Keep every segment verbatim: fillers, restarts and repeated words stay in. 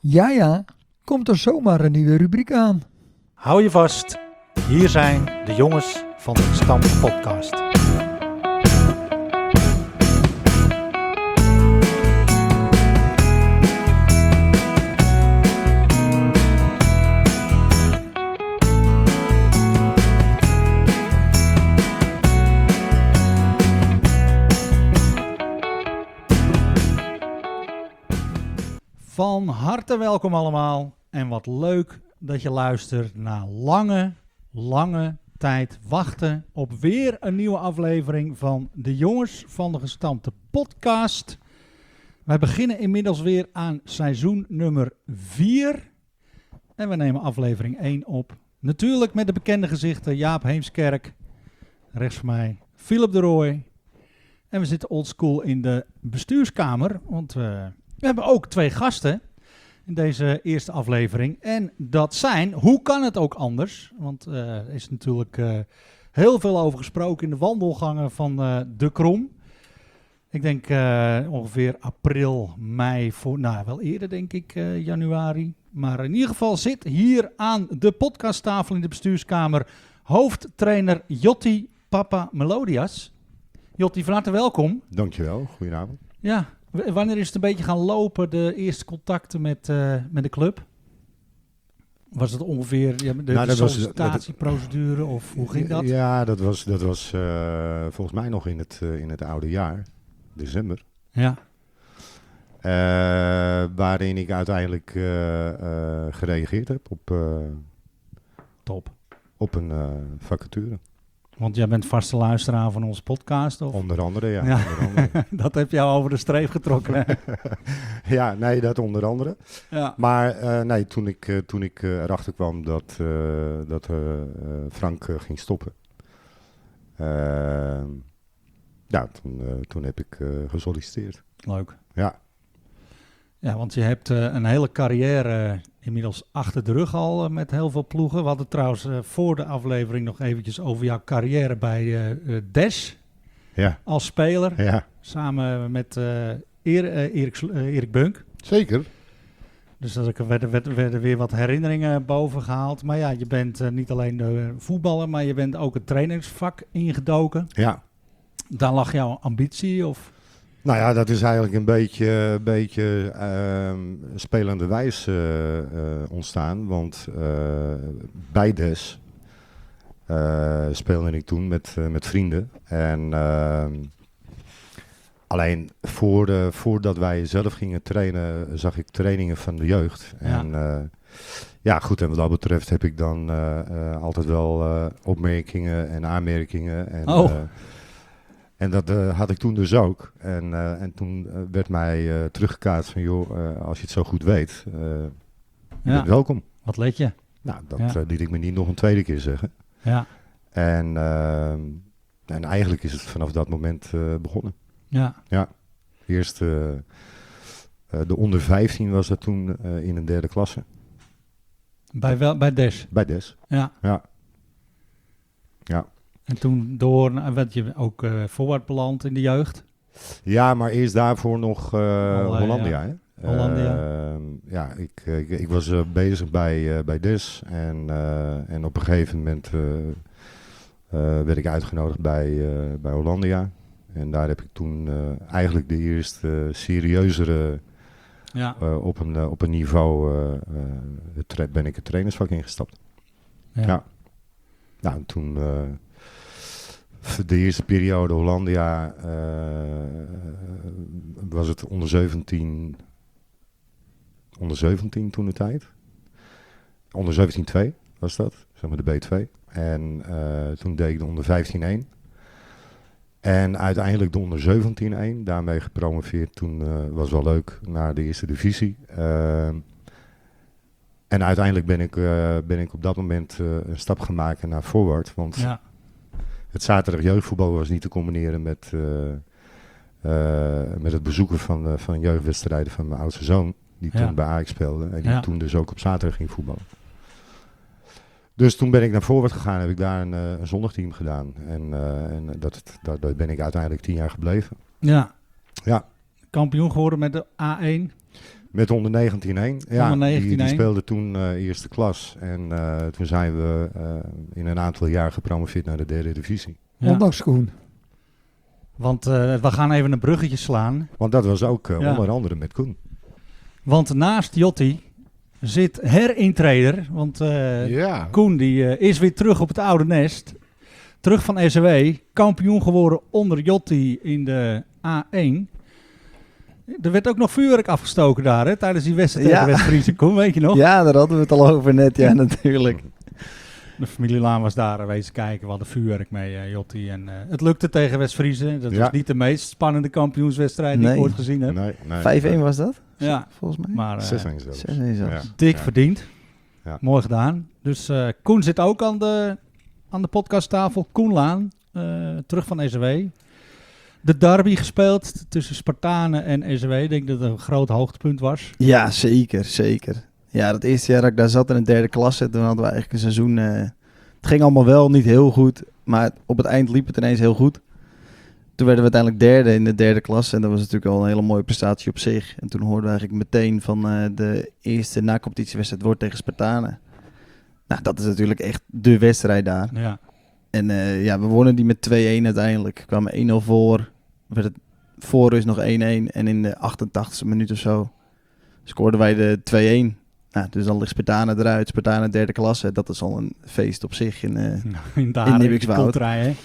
Ja, ja, komt er zomaar een nieuwe rubriek aan. Hou je vast, hier zijn de jongens van de Stam Podcast. Van harte welkom allemaal en wat leuk dat je luistert naar lange, lange tijd wachten op weer een nieuwe aflevering van de Jongens van de Gestampte Podcast. Wij beginnen inmiddels weer aan seizoen nummer vier en we nemen aflevering één op. Natuurlijk met de bekende gezichten Jaap Heemskerk, rechts van mij Philip de Rooij. En we zitten oldschool in de bestuurskamer, want we, we hebben ook twee gasten in deze eerste aflevering. En dat zijn, hoe kan het ook anders? Want uh, er is natuurlijk uh, heel veel over gesproken in de wandelgangen van uh, De Krom. Ik denk uh, ongeveer april, mei, voor, nou wel eerder denk ik, uh, januari. Maar in ieder geval zit hier aan de podcasttafel in de bestuurskamer hoofdtrainer Jotti Papa Melodias. Jotti, van harte welkom. Dankjewel, goedenavond. Ja, w- wanneer is het een beetje gaan lopen, de eerste contacten met, uh, met de club? Was het ongeveer ja, de, Nou, de dat was- sollicitatieprocedure of hoe ging dat? Ja, dat was, dat was uh, volgens mij nog in het, uh, in het oude jaar, december. Ja. Uh, waarin ik uiteindelijk uh, uh, gereageerd heb op, uh, Top. op een uh, vacature. Want jij bent vaste luisteraar van onze podcast, of? Onder andere, ja. Ja. Onder andere. Dat heb jou over de streep getrokken, hè? Ja, nee, dat onder andere. Ja. Maar uh, nee, toen ik, uh, toen ik uh, erachter kwam dat, uh, dat uh, uh, Frank uh, ging stoppen. Uh, ja, toen, uh, toen heb ik uh, gesolliciteerd. Leuk. Ja. Ja, want je hebt uh, een hele carrière inmiddels achter de rug al uh, met heel veel ploegen. We hadden trouwens uh, voor de aflevering nog eventjes over jouw carrière bij uh, uh, Des Ja. als speler. Ja, Samen met uh, Eer, uh, Erik, Sl- uh, Erik Bunk. zeker. Dus er werden, werden, werden weer wat herinneringen boven gehaald. Maar ja, je bent uh, niet alleen de voetballer, maar je bent ook het trainingsvak ingedoken. Ja. Daar lag jouw ambitie? Of? Nou ja, dat is eigenlijk een beetje, beetje uh, spelende wijs uh, uh, ontstaan. Want uh, bij Des uh, speelde ik toen met, uh, met vrienden. En uh, alleen voor de, voordat wij zelf gingen trainen, zag ik trainingen van de jeugd. Ja. En uh, ja, goed, en wat dat betreft heb ik dan uh, uh, altijd wel uh, opmerkingen en aanmerkingen. En, Oh. uh, En dat uh, had ik toen dus ook. En, uh, en toen uh, werd mij uh, teruggekaatst van, joh, uh, als je het zo goed weet, uh, je Ja. bent welkom. Wat let je? Nou, dat Ja. uh, liet ik me niet nog een tweede keer zeggen. Ja. En, uh, en eigenlijk is het vanaf dat moment uh, begonnen. Ja. Eerst uh, uh, de onder vijftien was dat toen uh, in een derde klasse. Bij, wel, bij Des? Bij Des. Ja. Ja. Ja. En toen door, nou, werd je ook uh, voorwaarts beland in de jeugd? Ja, maar eerst daarvoor nog uh, Al, uh, Hollandia. ja. Hè? Hollandia. Uh, ja, ik, ik, ik was uh, bezig bij, uh, bij Des en, uh, en op een gegeven moment uh, uh, werd ik uitgenodigd bij, uh, bij Hollandia. En daar heb ik toen uh, eigenlijk de eerste uh, serieuzere, Ja. uh, op, een, uh, op een niveau, uh, uh, tra- ben ik het trainersvak ingestapt. Ja. Ja. Nou, en toen... Uh, de eerste periode Hollandia uh, was het onder zeventien, onder zeventien toen de tijd. Onder zeventien twee was dat, zeg maar de B twee. En uh, toen deed ik de onder vijftien één. En uiteindelijk de onder zeventien één, daarmee gepromoveerd. Toen uh, was wel leuk naar de eerste divisie. Uh, en uiteindelijk ben ik, uh, ben ik op dat moment uh, een stap gemaakt naar forward. Want Ja. het zaterdag jeugdvoetbal was niet te combineren met, uh, uh, met het bezoeken van, uh, van jeugdwedstrijden van mijn oudste zoon. Die Ja. toen bij Ajax speelde en die Ja. toen dus ook op zaterdag ging voetballen. Dus toen ben ik naar Forward gegaan, heb ik daar een, uh, een zondagteam gedaan. En, uh, en dat, dat, daar ben ik uiteindelijk tien jaar gebleven. Ja. Ja. Kampioen geworden met de A één. Met onder negentien één. Ja, onder negentien die, die één. speelde toen uh, eerste klas. En uh, toen zijn we uh, in een aantal jaar gepromoveerd naar de derde divisie. Ja. Ondanks Koen. Want uh, we gaan even een bruggetje slaan. Want dat was ook uh, Ja. onder andere met Koen. Want naast Jotti zit herintreder. Want uh, Ja. Koen die, uh, is weer terug op het oude nest. Terug van S W. Kampioen geworden onder Jotti in de A één. Er werd ook nog vuurwerk afgestoken daar, hè, tijdens die wedstrijd tegen Ja. West-Friese. Koen, weet je nog? Ja, daar hadden we het al over net. Ja, natuurlijk. De familie Laan was daar uh, wezen kijken. We hadden vuurwerk mee, uh, Jotti. En uh, het lukte tegen West-Friese. Dat Ja. was niet de meest spannende kampioenswedstrijd die Nee. ik ooit gezien heb. Nee, nee, vijf-één was dat, Ja, volgens mij. maar uh, zes één zelfs. zes-één zelfs. Ja. dik Ja. verdiend. Ja. Mooi gedaan. Dus uh, Koen zit ook aan de, aan de podcasttafel. Koen Laan, uh, terug van S W. De derby gespeeld tussen Spartanen en S W. Ik denk dat het een groot hoogtepunt was. Ja, zeker, zeker. Ja, dat eerste jaar dat ik daar zat in de derde klasse, toen hadden we eigenlijk een seizoen... Uh, het ging allemaal wel niet heel goed, maar op het eind liep het ineens heel goed. Toen werden we uiteindelijk derde in de derde klasse en dat was natuurlijk al een hele mooie prestatie op zich. En toen hoorden we eigenlijk meteen van uh, de eerste na-competitiewedstrijd wordt tegen Spartanen. Nou, dat is natuurlijk echt de wedstrijd daar. Ja, En uh, ja, we wonnen die met twee-één uiteindelijk. We kwamen één nul voor, werd het voor rust nog één-één en in de achtentachtigste minuut of zo scoorden wij de twee-één. Nou, dus dan ligt Spartanen eruit, Spartanen derde klasse. Dat is al een feest op zich. In, uh, in de In Nibbikswoud. hè?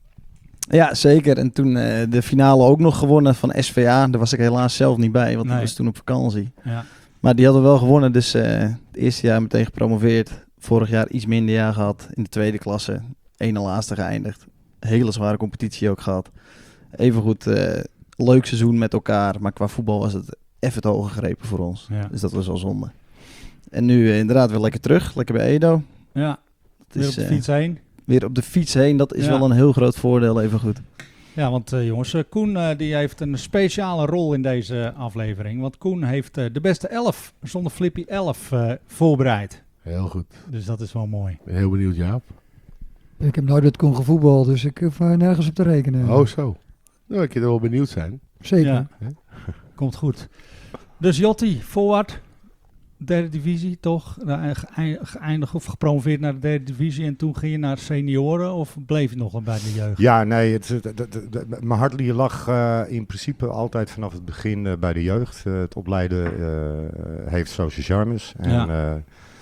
ja, zeker. En toen uh, de finale ook nog gewonnen van S V A. Daar was ik helaas zelf niet bij, want Nee. ik was toen op vakantie. Ja. Maar die hadden wel gewonnen, dus uh, het eerste jaar meteen gepromoveerd. Vorig jaar iets minder jaar gehad in de tweede klasse. Ene laatste geëindigd. Hele zware competitie ook gehad. Evengoed uh, leuk seizoen met elkaar, maar qua voetbal was het even te hoog gegrepen voor ons. Ja. Dus dat was wel zonde. En nu uh, inderdaad weer lekker terug, lekker bij Edo. Ja, Het weer is, op de uh, fiets heen. weer op de fiets heen, dat is Ja. wel een heel groot voordeel, even goed. Ja, want uh, jongens, uh, Koen uh, die heeft een speciale rol in deze aflevering. Want Koen heeft uh, de beste elf, zonder Flippy elf, uh, voorbereid. Heel goed. Dus dat is wel mooi. Ik ben heel benieuwd, Jaap. Ik heb nooit met Koen gevoetbald, dus ik hoef uh, nergens op te rekenen. Oh, zo. Nou, ik kan wel benieuwd zijn. Zeker. Ja, komt goed. Dus Jotti, forward, derde divisie toch? Nou, geëin- Geëindigd of gepromoveerd naar de derde divisie en toen ging je naar senioren of bleef je nog wel bij de jeugd? Ja, nee, het, het, het- het- het- mijn hart lag uh, in principe altijd vanaf het begin uh, bij de jeugd. Uh, het opleiden uh, heeft zo zijn charmes. En, Ja.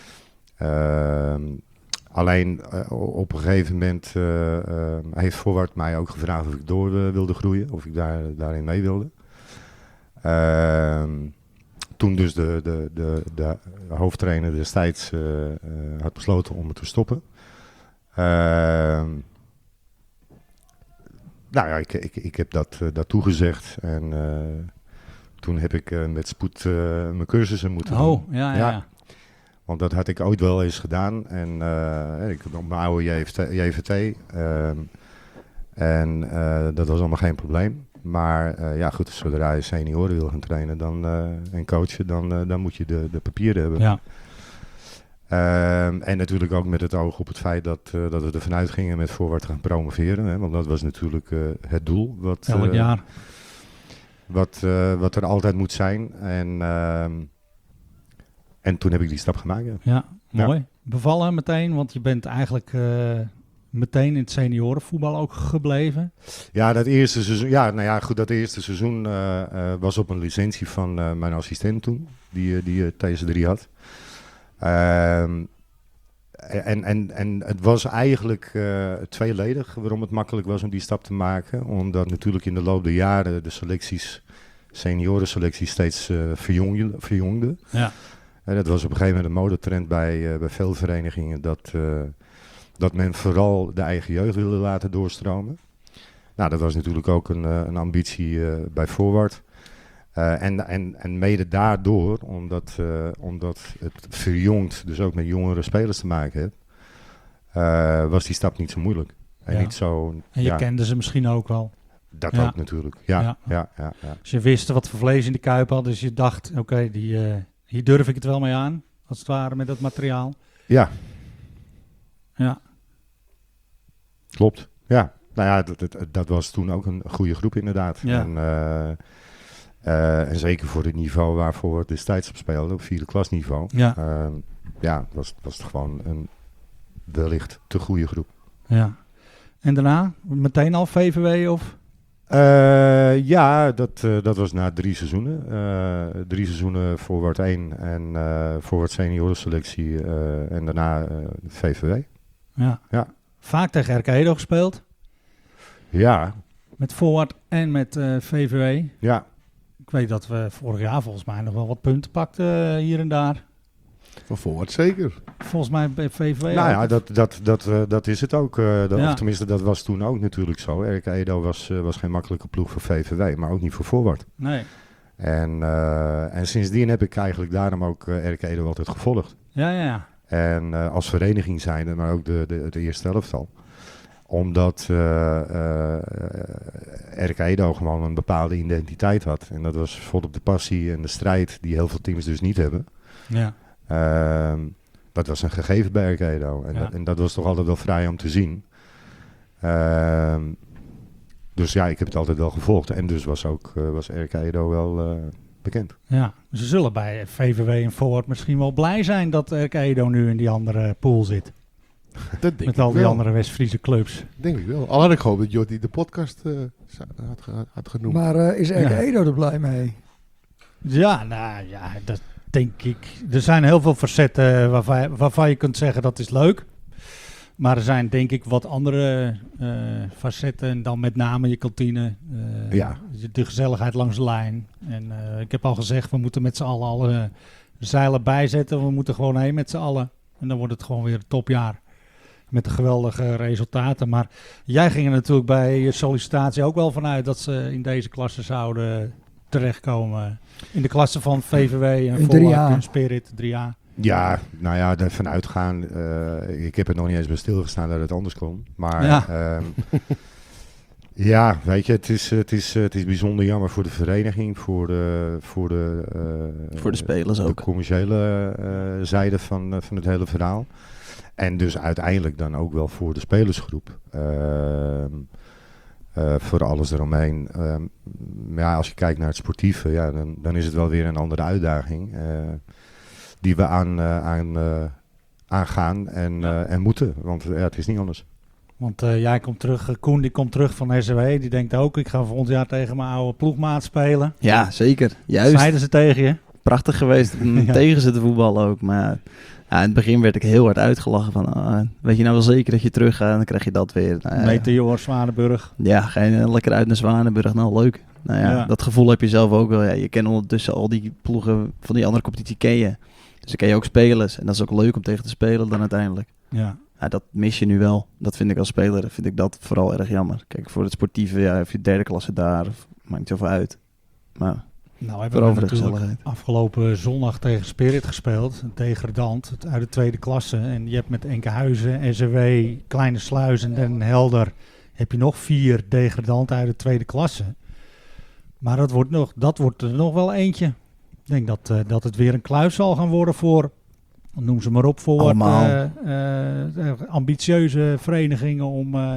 uh, uh, alleen uh, op een gegeven moment uh, uh, heeft Voorwaard mij ook gevraagd of ik door uh, wilde groeien, of ik daar, daarin mee wilde. Uh, toen dus de, de, de, de hoofdtrainer destijds uh, uh, had besloten om het te stoppen. Uh, Nou ja, ik, ik, ik heb dat, uh, dat toegezegd en uh, toen heb ik uh, met spoed uh, mijn cursussen moeten doen. Oh, ja, ja. Ja. ja. Want dat had ik ooit wel eens gedaan en uh, ik heb op mijn oude J V T um, en uh, dat was allemaal geen probleem. Maar uh, ja goed, zodra je senioren wil gaan trainen dan, uh, en coachen, dan, uh, dan moet je de, de papieren hebben. Ja. Um, en natuurlijk ook met het oog op het feit dat, uh, dat we er vanuit gingen met Voorwaard gaan promoveren. Hè, want dat was natuurlijk uh, het doel. Wat, Elk uh, jaar. Wat, uh, wat er altijd moet zijn. En, uh, en toen heb ik die stap gemaakt. Ja. Ja, Ja. mooi. Bevallen meteen, want je bent eigenlijk uh, meteen in het seniorenvoetbal ook gebleven. Ja, dat eerste seizoen, ja, nou ja, goed, dat eerste seizoen uh, uh, was op een licentie van uh, mijn assistent toen, die, uh, die uh, T S drie had. Um, en, en, en het was eigenlijk uh, tweeledig waarom het makkelijk was om die stap te maken. Omdat natuurlijk in de loop der jaren de selecties, seniorenselecties steeds uh, verjongden. verjongden. Ja. En dat was op een gegeven moment een modetrend bij, uh, bij veel verenigingen dat, uh, dat men vooral de eigen jeugd wilde laten doorstromen. Nou, dat was natuurlijk ook een, uh, een ambitie uh, bij Voorwaard. Uh, en, en, en mede daardoor, omdat, uh, omdat het verjongt, dus ook met jongere spelers te maken heeft, uh, was die stap niet zo moeilijk. En Ja. niet zo, En je ja, kende ze misschien ook wel. dat Ja. ook natuurlijk. Ja, Ja. ja. Ja, ja, ja. Dus je wist wat voor vlees in de kuip had, dus je dacht, oké, okay, uh, hier durf ik het wel mee aan, als het ware, met dat materiaal. Ja, Ja, klopt. Ja, nou ja, dat, dat, dat was toen ook een goede groep inderdaad. Ja. En, uh, Uh, en zeker voor het niveau waarvoor we destijds op speelden, op vierde klasniveau. Ja. Uh, ja, was, was het gewoon een wellicht te goede groep. Ja. En daarna meteen al V V W of? Uh, ja, dat, uh, dat was na drie seizoenen. Uh, drie seizoenen voorwaarts één en uh, voorwaarts seniorenselectie uh, en daarna uh, V V W. Ja. Ja. Vaak tegen R K Edo gespeeld. Ja. Met Forward en met uh, V V W. Ja. Ik weet dat we vorig jaar volgens mij nog wel wat punten pakten uh, hier en daar. Van Forward zeker. Volgens mij bij V V W. Nou ja, dat, dat, dat, uh, dat is het ook. Uh, dat, ja. Of tenminste, dat was toen ook natuurlijk zo. R K Edo was, uh, was geen makkelijke ploeg voor V V W, maar ook niet voor Forward. Nee. En, uh, en sindsdien heb ik eigenlijk daarom ook uh, R K Edo altijd gevolgd. Ja, ja, ja. En uh, als vereniging zijnde, maar ook de, de, de eerste elftal. Omdat uh, uh, R K Edo gewoon een bepaalde identiteit had. En dat was volop de passie en de strijd die heel veel teams dus niet hebben. Ja. Uh, dat was een gegeven bij R K Edo. En, ja. dat, en dat was toch altijd wel vrij om te zien. Uh, dus ja, ik heb het altijd wel gevolgd. En dus was ook uh, was R K Edo wel uh, bekend. Ja, ze zullen bij V V W en Forward misschien wel blij zijn dat R K Edo nu in die andere pool zit. Dat denk Met ik al die wel. andere West-Friese clubs. Denk ik wel. Al had ik gehoopt dat Jordi de podcast uh, had, had, had genoemd. Maar uh, is R K Ja. Edo er blij mee? Ja, nou ja, dat denk ik. Er zijn heel veel facetten waarvan, waarvan je kunt zeggen dat is leuk. Maar er zijn denk ik wat andere uh, facetten. En dan met name je kantine. Uh, Ja. De gezelligheid langs de lijn. En uh, ik heb al gezegd, we moeten met z'n allen alle zeilen bijzetten. We moeten gewoon heen met z'n allen. En dan wordt het gewoon weer een topjaar. Met de geweldige resultaten. Maar jij ging er natuurlijk bij je sollicitatie ook wel vanuit dat ze in deze klasse zouden terechtkomen. In de klasse van V V W en In drie Forward A. en Spirit drie A. Ja, nou ja, ervan uitgaan. Uh, ik heb er nog niet eens bij stilgestaan dat het anders kon. Maar Ja. um, ja, weet je, het is, het, is, het is bijzonder jammer voor de vereniging, voor de, voor de, uh, Voor de spelers de ook. commerciële uh, zijde van, uh, van het hele verhaal. En dus uiteindelijk dan ook wel voor de spelersgroep. Uh, uh, voor alles eromheen. Uh, ja, als je kijkt naar het sportieve, ja, dan, dan is het wel weer een andere uitdaging. Uh, die we aan, uh, aan, uh, aangaan en, uh, en moeten. Want uh, ja, het is niet anders. Want uh, jij komt terug, uh, Koen die komt terug van S W. Die denkt ook, ik ga volgend jaar tegen mijn oude ploegmaat spelen. Ja, zeker. Juist. Zeiden ze tegen je? Prachtig geweest om Ja. tegen ze te voetballen ook. Maar ja, in het begin werd ik heel hard uitgelachen van... Uh, weet je nou wel zeker dat je terug gaat? En dan krijg je dat weer. Nou, ja, Meteor, Zwanenburg. ja, ga je uh, lekker uit naar Zwanenburg. Nou, leuk. Nou ja, Ja. dat gevoel heb je zelf ook wel. Ja, je kent ondertussen al die ploegen van die andere competitie ken je. Dus dan ken je ook spelers. En dat is ook leuk om tegen te spelen dan uiteindelijk. Ja. Ja, dat mis je nu wel. Dat vind ik als speler, vind ik dat vooral erg jammer. Kijk, voor het sportieve, ja, heb je derde klasse daar, of, maakt niet zoveel uit. Maar Nou hebben vooral we voor de natuurlijk gezelligheid. afgelopen zondag tegen Spirit gespeeld. Een degradant het uit de tweede klasse. En je hebt met Enkhuizen, S W, Kleine Sluis en Den Helder... heb je nog vier degradanten uit de tweede klasse. Maar dat wordt, nog, dat wordt er nog wel eentje. Ik denk dat, uh, dat het weer een kluis zal gaan worden voor... noem ze maar op, voor Allemaal. uh, uh, ambitieuze verenigingen om uh,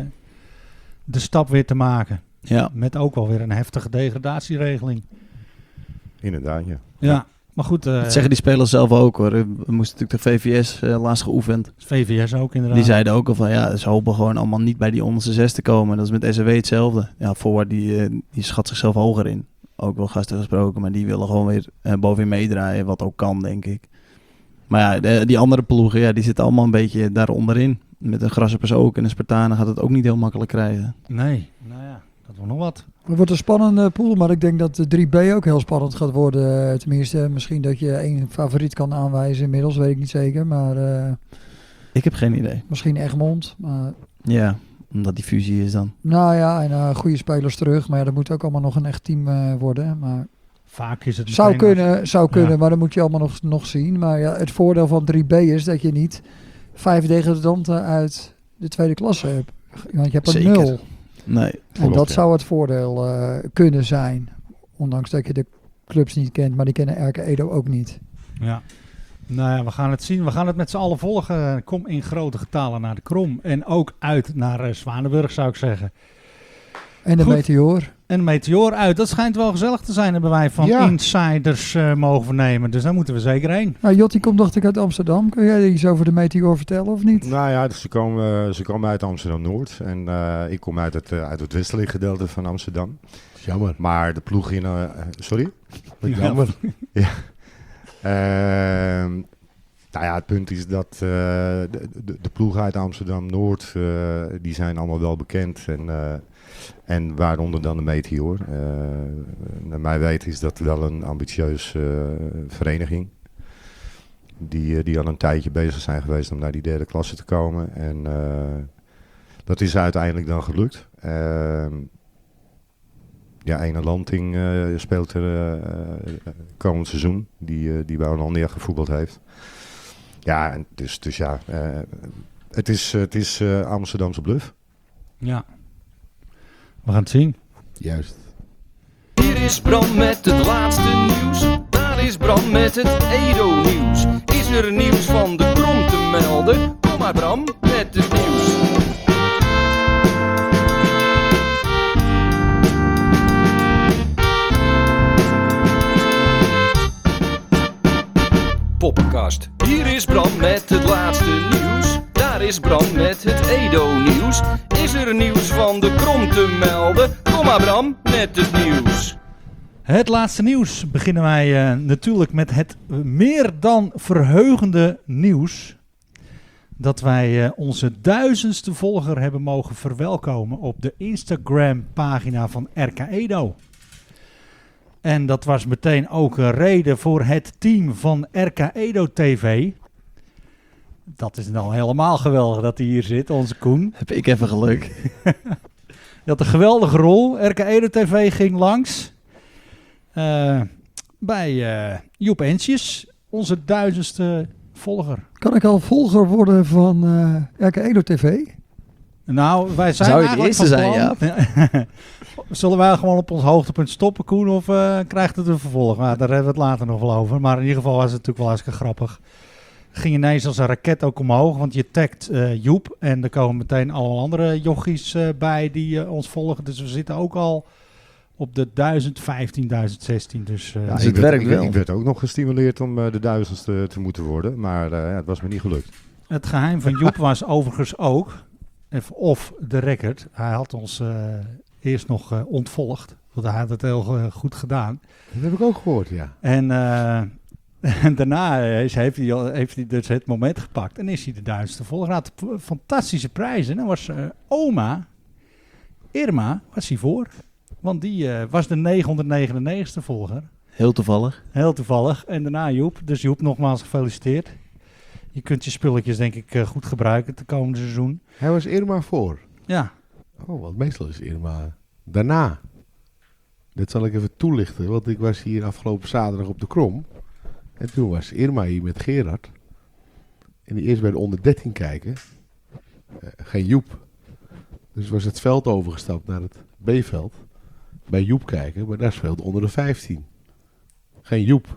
de stap weer te maken. Ja, Met ook wel weer een heftige degradatieregeling. Inderdaad, ja. Ja, maar goed. Uh, dat zeggen die spelers zelf ook hoor. We moesten natuurlijk de V V S uh, laatst geoefend. V V S ook inderdaad. Die zeiden ook al van ja, ze hopen gewoon allemaal niet bij die onderste zes te komen. Dat is met S W hetzelfde. Ja, Forward die, uh, die schat zichzelf hoger in. Ook wel gasten gesproken, maar die willen gewoon weer uh, bovenin meedraaien. Wat ook kan, denk ik. Maar ja, de, die andere ploegen, ja, die zitten allemaal een beetje daar onderin. Met een Grasshoppers ook en een Spartanen gaat het ook niet heel makkelijk krijgen. Nee, nou ja, dat wordt nog wat. Het wordt een spannende pool, maar ik denk dat de drie B ook heel spannend gaat worden. Tenminste, misschien dat je één favoriet kan aanwijzen inmiddels, weet ik niet zeker. Maar uh, Ik heb geen idee. misschien Egmond. Maar, Ja, omdat die fusie is dan. nou ja, en uh, goede spelers terug. Maar ja, dat moet ook allemaal nog een echt team uh, worden. Maar Vaak is het zou meteen kunnen, zou kunnen Ja. maar dat moet je allemaal nog, nog zien. Maar ja, het voordeel van drie B is dat je niet vijf degradanten uit de tweede klasse hebt. Want je hebt er Zeker. nul. Nee. En Klopt, dat ja. zou het voordeel uh, kunnen zijn. Ondanks dat je de clubs niet kent, maar die kennen R K Edo ook niet. Ja. Nou ja, we gaan het zien. We gaan het met z'n allen volgen. Kom in grote getalen naar de Krom. En ook uit naar uh, Zwanenburg, zou ik zeggen. En de Goed. Meteor. En Meteor uit. Dat schijnt wel gezellig te zijn, hebben wij van Ja. insiders uh, mogen vernemen. Dus daar moeten we zeker heen. Nou, Jotti komt dacht ik uit Amsterdam. Kun jij iets over de Meteor vertellen of niet? Nou ja, dus ze, komen, ze komen uit Amsterdam-Noord. En uh, ik kom uit het, uh, uit het westelijk gedeelte van Amsterdam. Jammer. Maar de ploeg in... Uh, sorry? Wat jammer. ja. Uh, nou ja, het punt is dat uh, de, de, de ploeg uit Amsterdam-Noord, uh, die zijn allemaal wel bekend. En, uh, en waaronder dan de Meteor. Uh, naar mij weten is dat wel een ambitieus uh, vereniging. Die, uh, die al een tijdje bezig zijn geweest om naar die derde klasse te komen. En uh, dat is uiteindelijk dan gelukt. Uh, Ja, Ene Lanting uh, speelt er uh, uh, komend seizoen, die, uh, die bij Hollandia gevoetbald heeft. Ja, en dus, dus ja, uh, het is, uh, het is uh, Amsterdamse bluff. Ja. We gaan het zien. Juist. Hier is Bram met het laatste nieuws. Daar is Bram met het Edo-nieuws. Is er nieuws van de Krom te melden? Kom maar Bram met het nieuws. Poppenkast. Hier is Bram met het laatste nieuws. Daar is Bram met het Edo-nieuws. Is er nieuws van de Krom te melden? Kom maar Bram met het nieuws. Het laatste nieuws beginnen wij uh, natuurlijk met het meer dan verheugende nieuws. Dat wij uh, onze duizendste volger hebben mogen verwelkomen op de Instagram pagina van R K Edo. En dat was meteen ook een reden voor het team van R K Edo T V. Dat is dan helemaal geweldig dat hij hier zit, onze Koen. Heb ik even geluk. Je had een geweldige rol. R K Edo T V ging langs uh, bij uh, Joep Ensjes, onze duizendste volger. Kan ik al volger worden van uh, R K Edo T V? Nou, wij zijn Zou je de eigenlijk eerste van zijn, plan- Zullen wij gewoon op ons hoogtepunt stoppen, Koen, of uh, krijgt het een vervolg? Nou, daar hebben we het later nog wel over. Maar in ieder geval was het natuurlijk wel hartstikke grappig. Ging ineens als een raket ook omhoog, want je tagt uh, Joep. En er komen meteen allemaal andere jochies uh, bij die uh, ons volgen. Dus we zitten ook al op de duizend vijftien, duizend zestien. Dus, uh, Ja, Dus ik, het werd, werkt ik, wel. ik werd ook nog gestimuleerd om uh, de duizendste te moeten worden. Maar uh, ja, het was me niet gelukt. Het geheim van Joep was overigens ook, of de record, hij had ons uh, eerst nog uh, ontvolgd. Want hij had het heel uh, goed gedaan. Dat heb ik ook gehoord, ja. En, uh, en daarna is, heeft, hij, al- heeft hij dus het moment gepakt en is hij de duizendste volger. Hij had p- fantastische prijzen. Dan was uh, oma, Irma, was hij voor. Want die uh, was de negenhonderdnegenennegentigste volger. Heel toevallig. Heel toevallig. En daarna Joep. Dus Joep, nogmaals gefeliciteerd. Je kunt je spulletjes denk ik uh, goed gebruiken het komende seizoen. Hij was Irma voor. Ja. Oh, want meestal is Irma daarna. Dat zal ik even toelichten, want ik was hier afgelopen zaterdag op de Krom. En toen was Irma hier met Gerard. En die eerst bij de onder dertien kijken. Uh, geen Joep. Dus was het veld overgestapt naar het B-veld. Bij Joep kijken, maar daar speelde onder de vijftien. Geen Joep.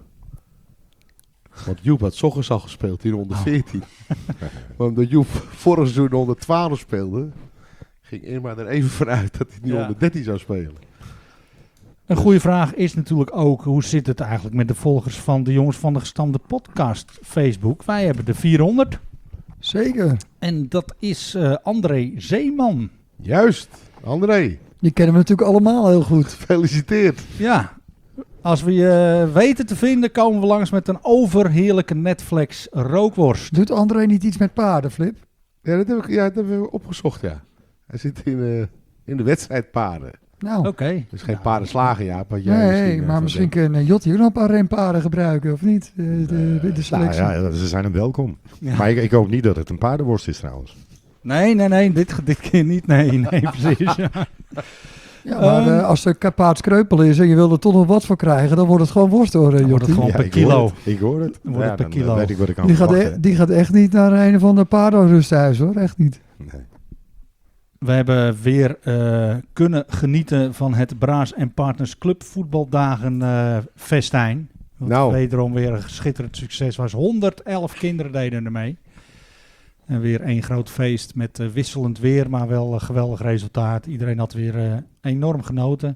Want Joep had 's ochtends al gespeeld hier onder veertien. Maar omdat Joep vorig seizoen onder twaalf speelde, ging Irma er even vanuit dat hij nu Ja. onder dertien zou spelen. Een goede vraag is natuurlijk ook, hoe zit het eigenlijk met de volgers van de Jongens van de Gestamde podcast Facebook? Wij hebben de vierhonderd Zeker. en dat is uh, André Zeeman. Juist, André. Die kennen we natuurlijk allemaal heel goed. Gefeliciteerd. Ja, als we je weten te vinden, komen we langs met een overheerlijke Netflix rookworst. Doet André niet iets met paarden, Flip? Ja, dat, heb ik, ja, dat hebben we opgezocht, ja. Hij zit in, uh, in de wedstrijd paarden. Nou, Oké. Okay. Dus geen paardenslagen, ja. Wat jij nee, misschien, uh, maar van misschien denkt. kunnen Jotti ook nog een paar renpaarden gebruiken, of niet? De, de, de Nou selectie. ja, ze zijn hem welkom. Ja. Maar ik, ik hoop niet dat het een paardenworst is trouwens. Nee, nee, nee, dit, dit keer niet. Nee, nee, precies. Ja. Ja, maar Ehm. eh, als de paard kreupel is en je wil er toch nog wat voor krijgen, dan wordt het gewoon worst hoor, Dan wordt het Jotti. gewoon Ja, per ik kilo. Hoor het, ik hoor het. Dan wordt het per dan, uh, kilo. weet ik wat ik aan Die gaat, verwachten. e- die gaat echt niet naar een of ander paardenrusthuis hoor, echt niet. Nee. We hebben weer uh, kunnen genieten van het Braas en Partners Club voetbaldagen uh, festijn. Wat Nou. wederom weer een schitterend succes was. honderdelf kinderen deden er mee. En weer één groot feest met uh, wisselend weer, maar wel een geweldig resultaat. Iedereen had weer uh, enorm genoten.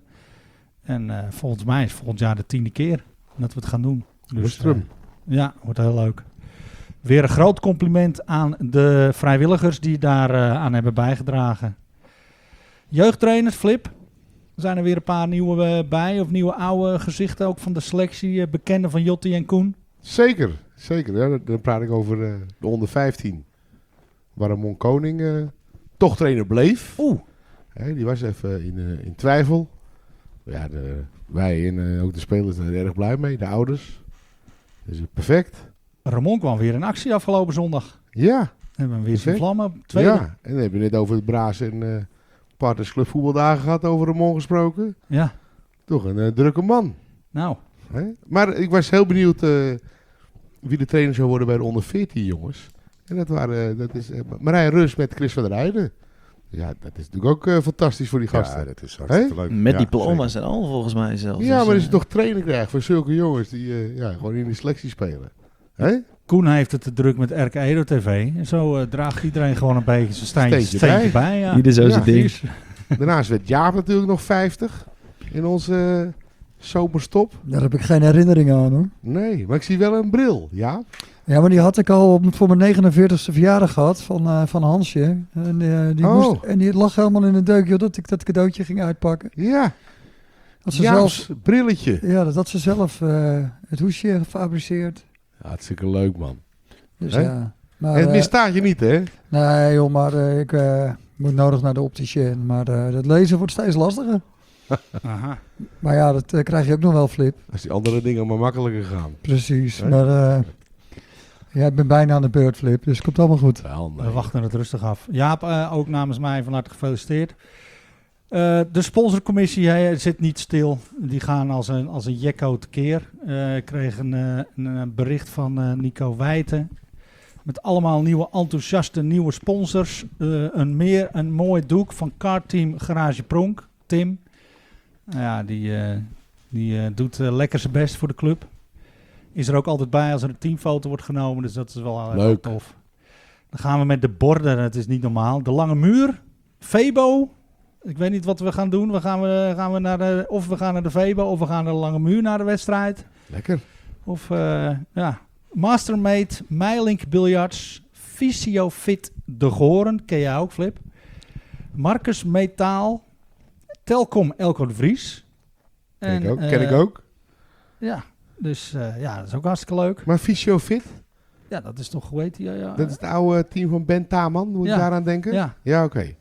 En uh, volgens mij is volgend jaar de tiende keer dat we het gaan doen. Dus, uh, ja, wordt heel leuk. Weer een groot compliment aan de vrijwilligers die daar uh, aan hebben bijgedragen. Jeugdtrainers, Flip. Zijn er weer een paar nieuwe uh, bij of nieuwe oude gezichten ook van de selectie, uh, bekenden van Jotti en Koen? Zeker, zeker. Ja, dan, dan praat ik over uh, de onder vijftien. Waar Ramon Koning uh, toch trainer bleef. Oeh. Hè, die was even in, uh, in twijfel. Ja, de, wij en uh, ook de spelers zijn er erg blij mee, de ouders. Dus uh, perfect. Ramon kwam weer in actie afgelopen zondag. Ja. Hebben we weer zijn vlammen. Tweede. Ja, en dan hebben we net over het Braas en uh, Partners Club voetbaldagen gehad, over Ramon gesproken. Ja. Toch een uh, drukke man. Nou. Hè? Maar ik was heel benieuwd uh, wie de trainer zou worden bij de onder veertien jongens. En dat waren, uh, dat is uh, Marijn Rus met Chris van der Heijden. Ja, dat is natuurlijk ook uh, fantastisch voor die gasten. Ja, dat is hartstikke leuk. Met Ja, diploma's zeker. en al volgens mij zelfs. Ja, Dus, maar als je uh, toch training krijgt voor zulke jongens die uh, ja, gewoon in de selectie spelen. Hè? Koen heeft het te druk met R K Edo T V. En zo uh, draagt iedereen gewoon een beetje zijn steentje, Steentje steentje bij. bij. Ja. Ieder zo Ja, zijn ding. Precies. Daarnaast werd Jaap natuurlijk nog vijftig in onze uh, zomerstop. Daar heb ik geen herinnering aan hoor. Nee, maar ik zie wel een bril, Jaap. Ja, maar die had ik al op, voor mijn negenenveertigste verjaardag gehad van, uh, van Hansje. En, uh, die Oh. moest, en die lag helemaal in een deuk joh, dat ik dat cadeautje ging uitpakken. Ja, Dat ze Jaaps zelf, brilletje. ja, dat had ze zelf uh, het hoesje gefabriceerd. Hartstikke leuk, man. Dus Hè? ja. Maar, En het uh, misstaat je niet, hè? nee joh, maar uh, ik uh, moet nodig naar de opticien. Maar uh, dat lezen wordt steeds lastiger. Aha. Maar ja, dat uh, krijg je ook nog wel, Flip. Als die andere dingen maar makkelijker gaan. Precies. Hè? Maar uh, ja, ik ben bijna aan de beurt, Flip. Dus het komt allemaal goed. Wel, nee. We wachten het rustig af. Jaap, uh, ook namens mij van harte gefeliciteerd. Uh, de sponsorcommissie hij, zit niet stil. Die gaan als een, als een jekko tekeer. Uh, ik kreeg een, uh, een, een bericht van uh, Nico Wijten. Met allemaal nieuwe enthousiaste nieuwe sponsors. Uh, een meer een mooi doek van kartteam Garage Pronk. Tim. Nou ja, die, uh, die uh, doet uh, lekker zijn best voor de club. Is er ook altijd bij als er een teamfoto wordt genomen. Dus dat is wel uh, Leuk. tof. Dan gaan we met de borden. Het is niet normaal. De Lange Muur. Febo. Ik weet niet wat we gaan doen. We gaan we, gaan we naar de, of we gaan naar de Febo of we gaan naar de Lange Muur naar de wedstrijd. Lekker. Of uh, ja, Mastermate, Meilink Biljarts, Fysiofit De Goren, ken jij ook, Flip. Marcus Metaal, Telkom Elko de Vries. Ken ik ook. uh, Ken ik ook. Ja, dus uh, ja, dat is ook hartstikke leuk. Maar Fysiofit, Ja, dat is toch, hoe heet die? Ja, dat is het oude team van Ben Taman. Moet je Ja. daaraan denken? ja. Ja, oké. Okay.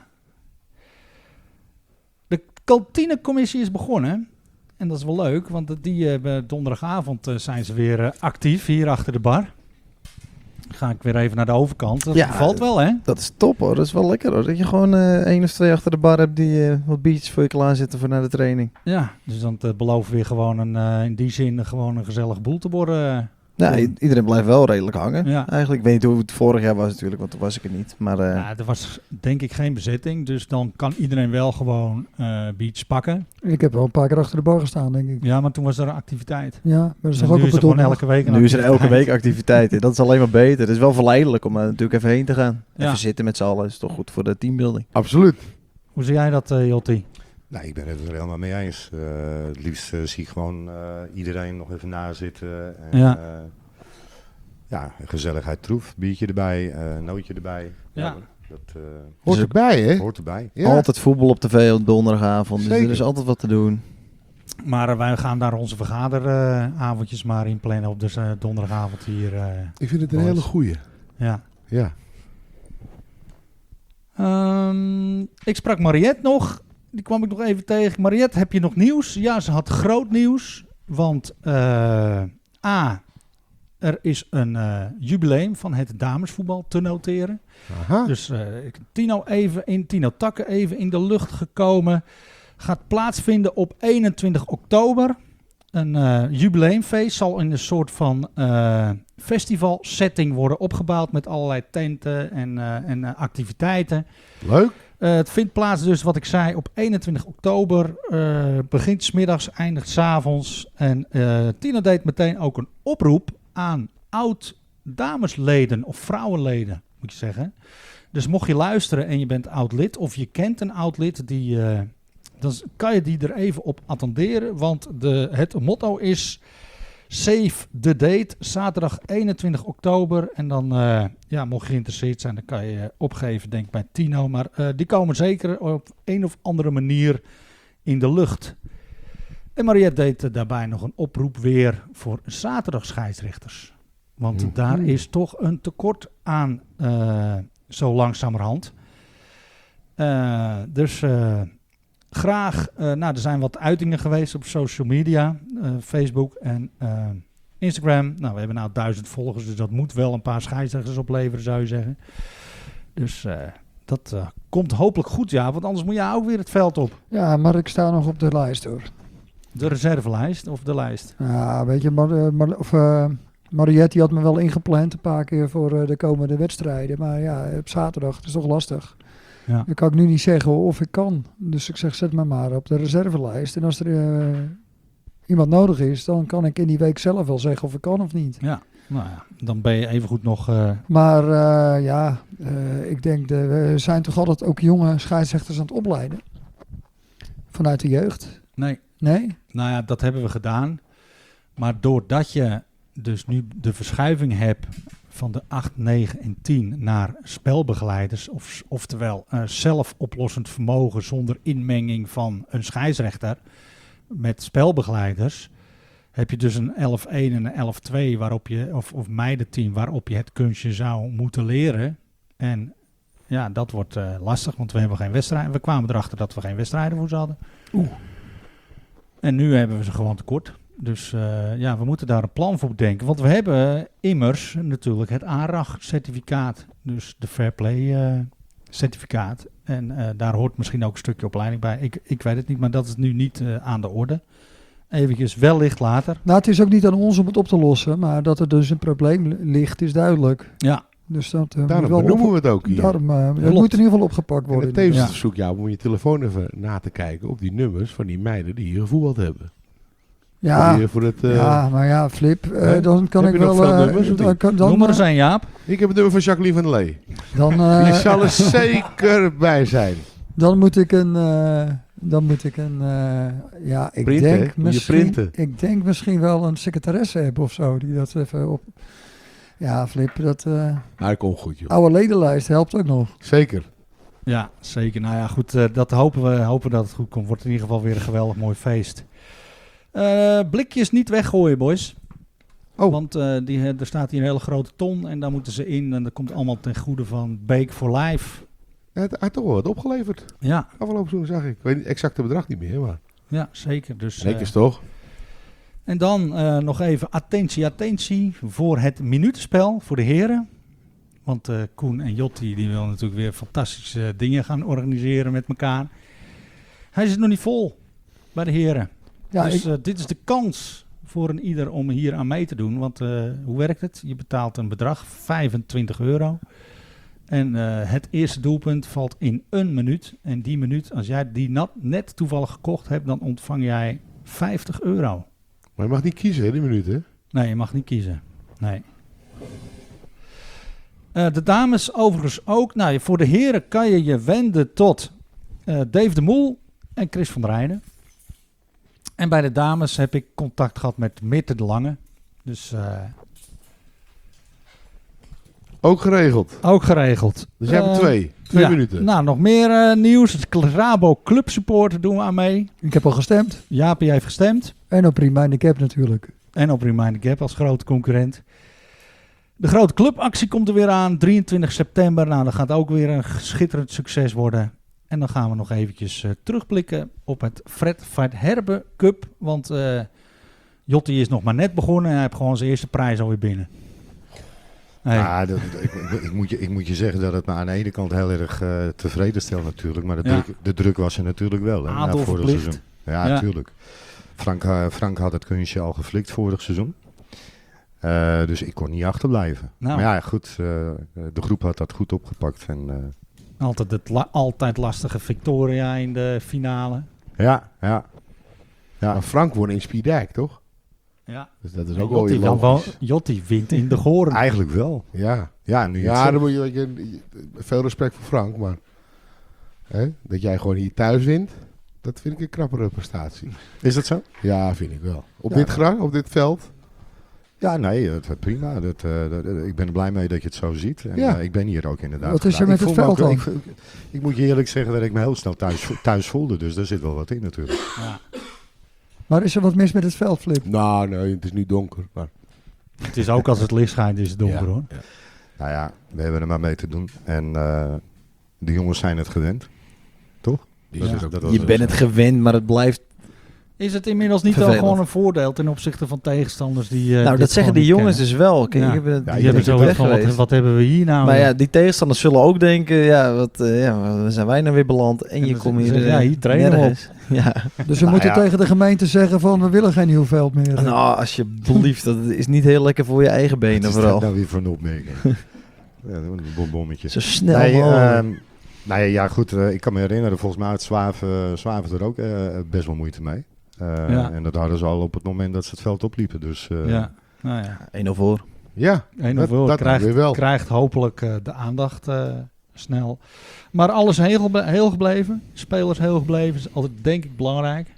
De kantinecommissie is begonnen. En dat is wel leuk, want die hebben donderdagavond uh, zijn ze weer uh, actief hier achter de bar. Ga ik weer even naar de overkant. Dat Ja, valt wel, hè? Dat is top hoor, dat is wel lekker hoor. Dat je gewoon uh, één of twee achter de bar hebt die uh, wat biertjes voor je klaarzitten voor naar de training. Ja, dus dan uh, beloven we weer gewoon een, uh, in die zin gewoon een gezellig boel te worden. Uh, Nou, i- iedereen blijft wel redelijk hangen. Ja. Eigenlijk, ik weet niet hoe het vorig jaar was natuurlijk, want toen was ik er niet. Maar uh, ja, er was denk ik geen bezetting, dus dan kan iedereen wel gewoon uh, beach pakken. Ik heb wel een paar keer achter de bar gestaan, denk ik. Ja, maar toen was er een activiteit. Ja, maar dat is En toch ook nu op is er het gewoon donderdag? elke week een nu is er elke activiteit. week activiteiten. Dat is alleen maar beter. Het is wel verleidelijk om er natuurlijk even heen te gaan. Ja. Even zitten met z'n allen is toch goed voor de teambuilding. Absoluut. Hoe zie jij dat, uh, Jotti? Nee, ik ben het er helemaal mee eens. Uh, het liefst uh, zie ik gewoon uh, iedereen nog even nazitten. En, Ja. uh, ja, gezelligheid troef. Biertje erbij, uh, nootje erbij. Ja. hoor, dat uh, Hoort Dus erbij, hè? hoort erbij. Ja. Altijd voetbal op tv op donderdagavond. Dus Zeker. er is altijd wat te doen. Maar uh, wij gaan daar onze vergaderavondjes uh, maar in plannen op de uh, donderdagavond hier. Uh, Ik vind het een Boys. hele goeie. ja. Ja. Um, ik sprak Mariette nog. Die kwam ik nog even tegen. Mariette, heb je nog nieuws? Ja, ze had groot nieuws. Want uh, A, er is een uh, jubileum van het damesvoetbal te noteren. Aha. Dus uh, Tino, even in, Tino Takke even in de lucht gekomen. Gaat plaatsvinden op eenentwintig oktober. Een uh, jubileumfeest zal in een soort van uh, festivalsetting worden opgebouwd met allerlei tenten en, uh, en uh, activiteiten. Leuk. Uh, het vindt plaats dus, wat ik zei, op eenentwintig oktober. Uh, begint 's middags, eindigt 's avonds. En uh, Tino deed meteen ook een oproep aan oud damesleden of vrouwenleden, moet moet je zeggen. Dus mocht je luisteren en je bent oud-lid of je kent een oud-lid, die, uh, dan kan je die er even op attenderen. Want de, het motto is Save the Date, zaterdag eenentwintig oktober. En dan, uh, ja, mocht je geïnteresseerd zijn, dan kan je opgeven, denk ik, bij Tino. Maar uh, die komen zeker op een of andere manier in de lucht. En Mariette deed uh, daarbij nog een oproep weer voor zaterdag scheidsrechters. Want Mm. daar is toch een tekort aan, uh, zo langzamerhand. Uh, dus uh, graag, uh, nou, er zijn wat uitingen geweest op social media, uh, Facebook en uh, Instagram. Nou, we hebben nou duizend volgers, dus dat moet wel een paar scheidsrechters opleveren, zou je zeggen. Dus uh, dat uh, komt hopelijk goed, ja, want anders moet jij ook weer het veld op. Ja, maar ik sta nog op de lijst hoor. De reservelijst of de lijst? Ja, weet je, Mar uh, Mar of, uh, Mariette die had me wel ingepland een paar keer voor uh, de komende wedstrijden. Maar ja, op zaterdag, het is toch lastig. Ja. Dan kan ik nu niet zeggen of ik kan. Dus ik zeg, zet me maar op de reservelijst. En als er uh, iemand nodig is, dan kan ik in die week zelf wel zeggen of ik kan of niet. Ja, nou ja, dan ben je evengoed nog... Uh... Maar uh, ja, uh, ik denk, de, we zijn toch altijd ook jonge scheidsrechters aan het opleiden? Vanuit de jeugd? Nee. Nee? Nou ja, dat hebben we gedaan. Maar doordat je dus nu de verschuiving hebt van de acht, negen en tien naar spelbegeleiders, of, oftewel uh, zelfoplossend vermogen zonder inmenging van een scheidsrechter met spelbegeleiders, heb je dus een elf één en een elf twee waarop je, of, of meidenteam waarop je het kunstje zou moeten leren. En ja, dat wordt uh, lastig, want we hebben geen wedstrijden. We kwamen erachter dat we geen wedstrijden voor ze hadden. Oeh. En nu hebben we ze gewoon tekort. Dus uh, ja, we moeten daar een plan voor bedenken. Want we hebben immers natuurlijk het A R A G-certificaat. Dus de Fair Play-certificaat. Uh, en uh, daar hoort misschien ook een stukje opleiding bij. Ik, ik weet het niet, maar dat is nu niet uh, aan de orde. Eventjes wellicht later. Nou, het is ook niet aan ons om het op te lossen. Maar dat er dus een probleem ligt, is duidelijk. Ja. Dus dat uh, Daarom moet wel benoemen op... we het ook hier. Daarom, uh, dat moet in ieder geval opgepakt En worden. het tevens Ja. verzoek jou om je telefoon even na te kijken op die nummers van die meiden die hier gevoetbald hebben. Ja, Voor die, voor het, uh, ja, maar ja, Flip, uh, hè? dan kan Heb ik je nog wel... veel uh, nummers, of dan, niet? kan, dan, Noem er eens uh, een, Jaap. Ik heb het nummer van Jacqueline van der Lee. dan, uh, Die zal er zeker bij zijn. dan moet ik een... Uh, dan moet ik een... Uh, ja, ik Printen, hè? denk Moet je misschien... printen. Ik denk misschien wel een secretaresse hebben of zo, die dat even op... Ja, Flip, dat uh, Nou, dat komt goed, joh. oude ledenlijst helpt ook nog. Zeker. Ja, zeker. Nou ja, goed. Uh, dat hopen we hopen dat het goed komt. Wordt in ieder geval weer een geweldig mooi feest. Uh, blikjes niet weggooien, boys. Oh. Want uh, die, er staat hier een hele grote ton en daar moeten ze in. En dat komt allemaal ten goede van Bake for Life. Ja, het had toch wel wat opgeleverd. Ja, Afgelopen seizoen zag ik. Ik weet het exacte bedrag niet meer, maar... ja zeker. Dus, uh, Netjes toch? en dan uh, nog even attentie, attentie voor het minutenspel voor de heren. Want uh, Koen en Jotti die willen natuurlijk weer fantastische uh, dingen gaan organiseren met elkaar. Hij zit nog niet vol bij de heren. Ja, dus ik, uh, dit is de kans voor een ieder om hier aan mee te doen. Want uh, hoe werkt het? Je betaalt een bedrag, vijfentwintig euro. En uh, het eerste doelpunt valt in een minuut. En die minuut, als jij die nat, net toevallig gekocht hebt, dan ontvang jij vijftig euro. Maar je mag niet kiezen, hè, die minuten. Nee, je mag niet kiezen. Nee. Uh, de dames overigens ook. Nou, voor de heren kan je je wenden tot uh, Dave de Moel en Chris van der Rijden. En bij de dames heb ik contact gehad met Mirte de Lange. Dus uh, Ook geregeld. ook geregeld. Dus jij hebt Uh, twee. Twee ja. minuten. Nou, nog meer uh, nieuws. Het Rabo Club Support doen we aan mee. ik heb al gestemd. Jaapie heeft gestemd. En op Remind the Gap natuurlijk. En op Remind the Gap als grote concurrent. De grote clubactie komt er weer aan. drieëntwintig september. Nou, dat gaat ook weer een schitterend succes worden. En dan gaan we nog eventjes uh, terugblikken op het Fred Vaart Herbe Cup. Want uh, Jotti is nog maar net begonnen en hij heeft gewoon zijn eerste prijs alweer binnen. Hey. Ja, dat, ik, ik, ik, moet je, ik moet je zeggen dat het me aan de ene kant heel erg uh, tevreden stelt natuurlijk. Maar de, Ja. druk, de druk was er natuurlijk wel. Hè, Adel na vorig verplicht. seizoen. Ja, Ja. natuurlijk. Frank, uh, Frank had het kunstje al geflikt vorig seizoen. Uh, dus ik kon niet achterblijven. Nou. Maar ja, goed. Uh, de groep had dat goed opgepakt. En, uh, Altijd het la- altijd lastige Victoria in de finale. ja, ja. ja. Maar Frank won in Spiedijk, toch? Ja. Dus dat is ook wel Jotti, weer dan wel, logisch. Jotti wint in de Goren. Eigenlijk wel. Ja. Ja, nu je het Ja, zegt. dan moet je, weet je, veel respect voor Frank, maar hè, dat jij gewoon hier thuis wint, dat vind ik een krappere prestatie. Is dat zo? Ja, vind ik wel. Op Ja. dit gras, op dit veld. Ja, nee, het, het prima. Dat, uh, dat, ik ben er blij mee dat je het zo ziet. En, Ja. uh, ik ben hier ook inderdaad. Wat is er gedaan. met Ik het voel me veld ook- dan? Ik, ik, ik moet je eerlijk zeggen dat ik me heel snel thuis, thuis voelde. Dus daar zit wel wat in natuurlijk. Ja. Maar is er wat mis met het veld, Flip? Nou, nee, het is nu donker. Maar Het is ook als het licht schijnt, is het donker Ja. hoor. Ja. Nou ja, we hebben er maar mee te doen. En uh, de jongens zijn het gewend. Toch? die Dat is is- ook- dat was Je het. bent het gewend, maar het blijft... Is het inmiddels niet wel Vervelend. gewoon een voordeel ten opzichte van tegenstanders die... uh, nou, dit dat zeggen gewoon die niet jongens kennen? dus wel. Kijk, Ja. ik heb het, Ja, Die ik hebben denk zo het van, wat, wat hebben we hier nou? Maar ja, die tegenstanders zullen ook denken, ja, wat, uh, ja, waar zijn wij nou weer beland? En, En je dan komt hier, zeggen ze, uh, ja, hier trainen we nergens. Ja. Dus we Nou moeten ja. tegen de gemeente zeggen van we willen geen nieuw veld meer. Nou, alsjeblieft, dat is niet heel lekker voor je eigen Wat benen is dat vooral. nou weer voor een opmerking? Ja, een bonbonnetje. Zo snel Nee, mogelijk. ehm, nee, ja goed, uh, ik kan me herinneren, volgens mij had Zwaven, Zwaven er ook uh, best wel moeite mee. Uh, Ja. En dat hadden ze al op het moment dat ze het veld opliepen. Dus uh, Ja, nou ja. één nul voor. Ja, Een dat, of wel dat krijgt, weer wel. krijgt hopelijk uh, de aandacht uh, snel. Maar alles heel, gebl- heel gebleven. Spelers heel gebleven. Is altijd denk ik belangrijk.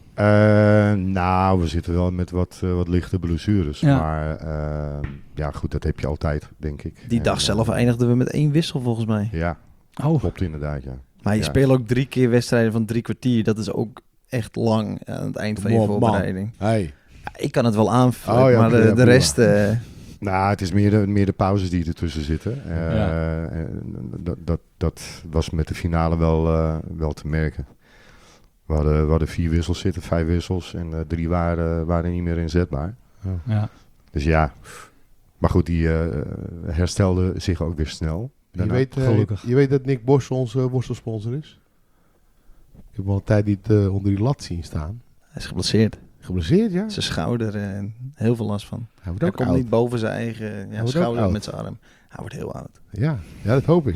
Uh, nou, we zitten wel met wat, uh, wat lichte blessures. Ja. Maar uh, ja, goed, dat heb je altijd, denk ik. Die En, dag uh, zelf eindigden we met één wissel volgens mij. Ja, Oh, klopt inderdaad, ja. Maar je Ja. speelt ook drie keer wedstrijden van drie kwartier. Dat is ook echt lang aan het eind van je Man, man. voorbereiding. Hey. Ja, ik kan het wel aanvullen, Oh ja, maar de, prima, de prima. rest... eh, Nou, het is meer de, meer de pauzes die ertussen zitten. Uh, Ja. en dat, dat, dat was met de finale wel, uh, wel te merken. We hadden, we hadden vier wissels zitten, vijf wissels. En uh, drie waren, waren niet meer inzetbaar. ja. Dus ja, maar goed, die uh, herstelde zich ook weer snel. Je Daarna- weet, uh, gelukkig. je weet dat Nick Bos onze worstelsponsor is? Ik heb hem al een tijd niet uh, onder die lat zien staan. hij is geblesseerd. Geblesseerd, ja? Zijn schouder, eh, heel veel last van. Hij wordt Hij ook komt oud. niet boven zijn eigen ja, wordt ook schouder oud. met zijn arm. Hij wordt heel oud. Ja, ja, dat hoop ik.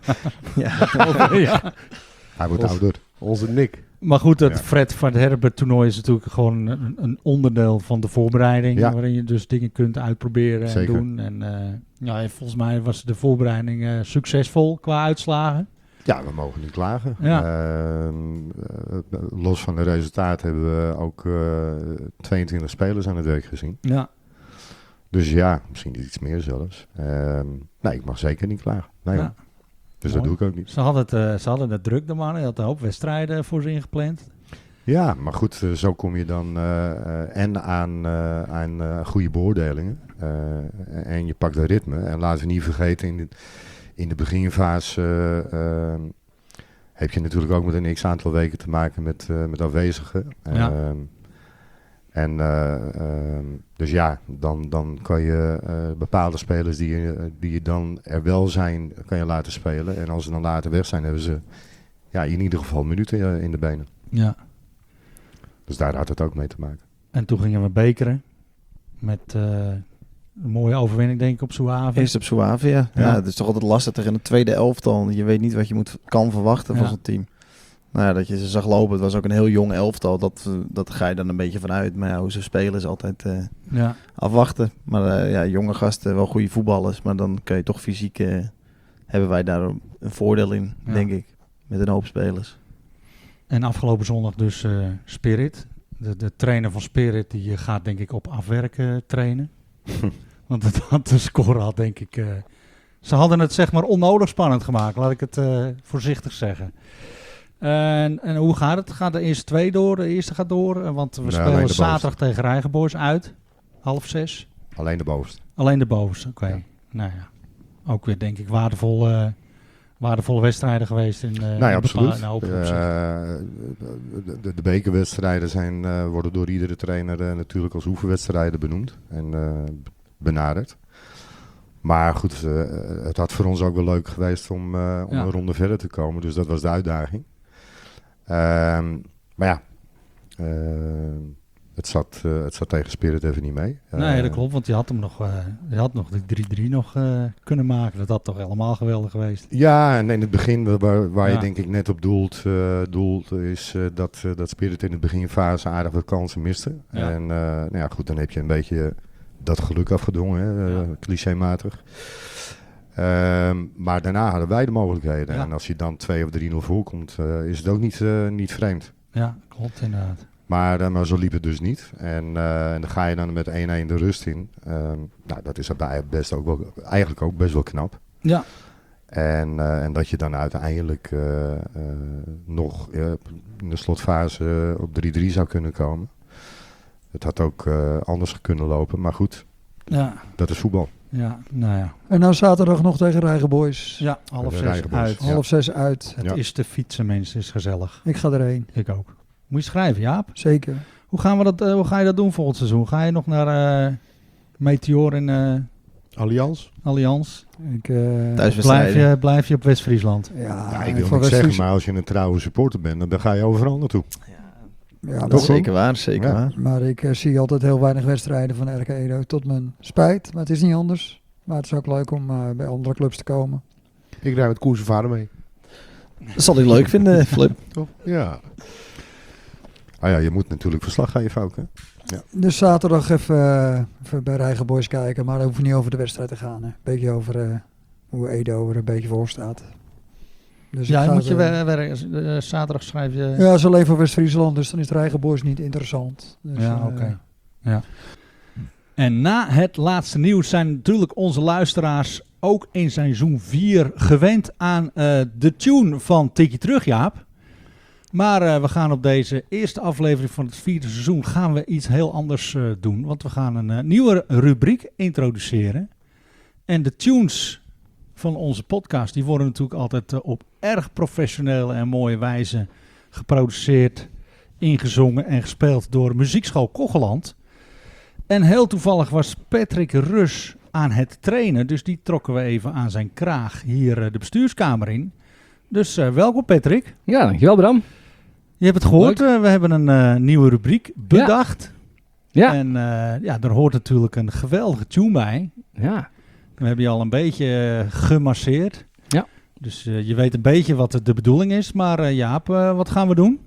Ja. ja. Hij wordt Ons- ouder. Onze Nick. Maar goed, het Ja. Fred van Herbert toernooi is natuurlijk gewoon een, een onderdeel van de voorbereiding. Ja. Waarin je dus dingen kunt uitproberen en Zeker. doen. En uh, ja, volgens mij was de voorbereiding uh, succesvol qua uitslagen. Ja, we mogen niet klagen. Ja. Uh, uh, los van de resultaten hebben we ook uh, tweeëntwintig spelers aan het werk gezien. Ja. Dus ja, misschien iets meer zelfs. Uh, nee, ik mag zeker niet klagen. Nee, Ja. hoor. Dus Mooi. dat doe ik ook niet. Ze hadden het, uh, ze hadden het druk, de mannen. Je had een hoop wedstrijden voor ze ingepland. Ja, maar goed, uh, zo kom je dan uh, uh, en aan, uh, aan uh, goede beoordelingen. Uh, en je pakt dat ritme. En laten we niet vergeten, in de, in de beginfase uh, uh, heb je natuurlijk ook met een x-aantal weken te maken met, uh, met afwezigen. Ja. Uh, en uh, uh, dus ja, dan, dan kan je uh, bepaalde spelers die, uh, die dan er wel zijn, kan je laten spelen. En als ze dan later weg zijn, hebben ze ja, in ieder geval minuten uh, in de benen. Ja. Dus daar had het ook mee te maken. En toen gingen we bekeren. Met uh, een mooie overwinning, denk ik, op Suave. Eerst op Suave, ja. Ja. ja. Het is toch altijd lastig tegen een tweede elftal. Je weet niet wat je moet, kan verwachten van Ja. zo'n team. Nou ja, dat je ze zag lopen. Het was ook een heel jong elftal. Dat, uh, dat ga je dan een beetje vanuit. Maar ja, hoe ze spelen is altijd uh, Ja. afwachten. Maar uh, ja, jonge gasten, wel goede voetballers. Maar dan kun je toch fysiek... Uh, hebben wij daar een voordeel in, Ja. denk ik. Met een hoop spelers. En afgelopen zondag dus uh, Spirit. De, de trainer van Spirit die gaat denk ik op afwerken trainen. Want het had de score had denk ik... Uh, ze hadden het zeg maar onnodig spannend gemaakt. Laat ik het uh, voorzichtig zeggen. En, en hoe gaat het? Gaat de eerste twee door? De eerste gaat door? Uh, want we Nee, spelen alleen de zaterdag tegen Rijgenboys uit. Half zes. Alleen de bovenste. Alleen de bovenste, oké. Ja. Nou ja. Ook weer denk ik waardevol... Uh, waardevolle wedstrijden geweest in, uh, Nee, in absoluut. bepa- in hoop opzichten. Uh, de, de, de bekerwedstrijden zijn, uh, worden door iedere trainer uh, natuurlijk als oefenwedstrijden benoemd en uh, benaderd. Maar goed, uh, het had voor ons ook wel leuk geweest om, uh, om Ja. een ronde verder te komen. Dus dat was de uitdaging. Uh, maar ja, uh, het, zat, uh, het zat tegen Spirit even niet mee. Uh, Nee, dat klopt, want je had hem nog, uh, je had nog de drie drie nog uh, kunnen maken. Dat had toch helemaal geweldig geweest. Ja, en in het begin, waar, waar Ja. je denk ik net op doelt, uh, doelt is uh, dat, uh, dat Spirit in de beginfase aardig wat kansen miste. Ja. En uh, nou ja, goed, dan heb je een beetje dat geluk afgedwongen, hè, uh, Ja. clichématig. Ehm, maar daarna hadden wij de mogelijkheden. Ja. En als je dan twee of drie nul voorkomt, uh, is het ook niet, uh, niet vreemd. Ja, klopt inderdaad. Maar, uh, maar zo liep het dus niet. En, uh, en dan ga je dan met één-één de rust in. Um, nou, dat is best ook wel, eigenlijk ook best wel knap. Ja. En, uh, en dat je dan uiteindelijk uh, uh, nog uh, in de slotfase uh, op drie drie zou kunnen komen. Het had ook uh, anders kunnen lopen, maar goed, Ja. dat is voetbal. Ja, nou ja. En nou zaterdag nog tegen Rijgenboys. Ja, half De zes Rijgenboys. uit. Ja. Half zes uit. Het Ja. is te fietsen, mensen. Het is gezellig. Ik ga erheen. Ik ook. Moet je schrijven, Jaap? Zeker. Hoe, gaan we dat, uh, hoe ga je dat doen volgend seizoen? Ga je nog naar uh, Meteor en uh, Allianz? Allianz? Ik, uh, Blijf Thuiswedstrijden. je, blijf je op West-Friesland? ja, Ja, ik wil voor niks West-Fries- zeggen, maar als je een trouwe supporter bent, dan ga je overal naartoe. Ja, Dat dat is zeker waar, zeker Ja. waar. Maar ik uh, zie altijd heel weinig wedstrijden van R K Edo. Tot mijn spijt. Maar het is niet anders. Maar het is ook leuk om uh, bij andere clubs te komen. Ik rijd met Koers en vader mee. Dat zal ik leuk vinden, Flip. Toch? Ja. Ah ja, je moet natuurlijk verslag geven ook, hè? Dus zaterdag even, uh, even bij Rijgenboys kijken. Maar dat hoeft niet over de wedstrijd te gaan. Een beetje over uh, hoe Edo er een beetje voor staat. Dus Ja, ik ga moet je er- wer- wer- uh, zaterdag schrijf je... Ja, ze leven voor West-Friesland. Dus dan is Rijgenboys niet interessant. Dus, Ja, uh, oké. Ja. En na het laatste nieuws zijn natuurlijk onze luisteraars ook in seizoen vier gewend aan uh, de tune van Tikkie Terug, Jaap. Maar uh, we gaan op deze eerste aflevering van het vierde seizoen gaan we iets heel anders uh, doen. Want we gaan een uh, nieuwe rubriek introduceren. En de tunes van onze podcast, die worden natuurlijk altijd uh, op erg professionele en mooie wijze geproduceerd, ingezongen en gespeeld door Muziekschool Kocheland. En heel toevallig was Patrick Rus aan het trainen, dus die trokken we even aan zijn kraag hier uh, de bestuurskamer in. Dus uh, welkom Patrick. Ja, dankjewel Bram. Je hebt het gehoord, uh, we hebben een uh, nieuwe rubriek bedacht. Ja. En uh, ja, daar hoort natuurlijk een geweldige tune bij. Ja. We hebben je al een beetje uh, gemasseerd. Ja. Dus uh, je weet een beetje wat de, de bedoeling is. Maar uh, Jaap, uh, wat gaan we doen?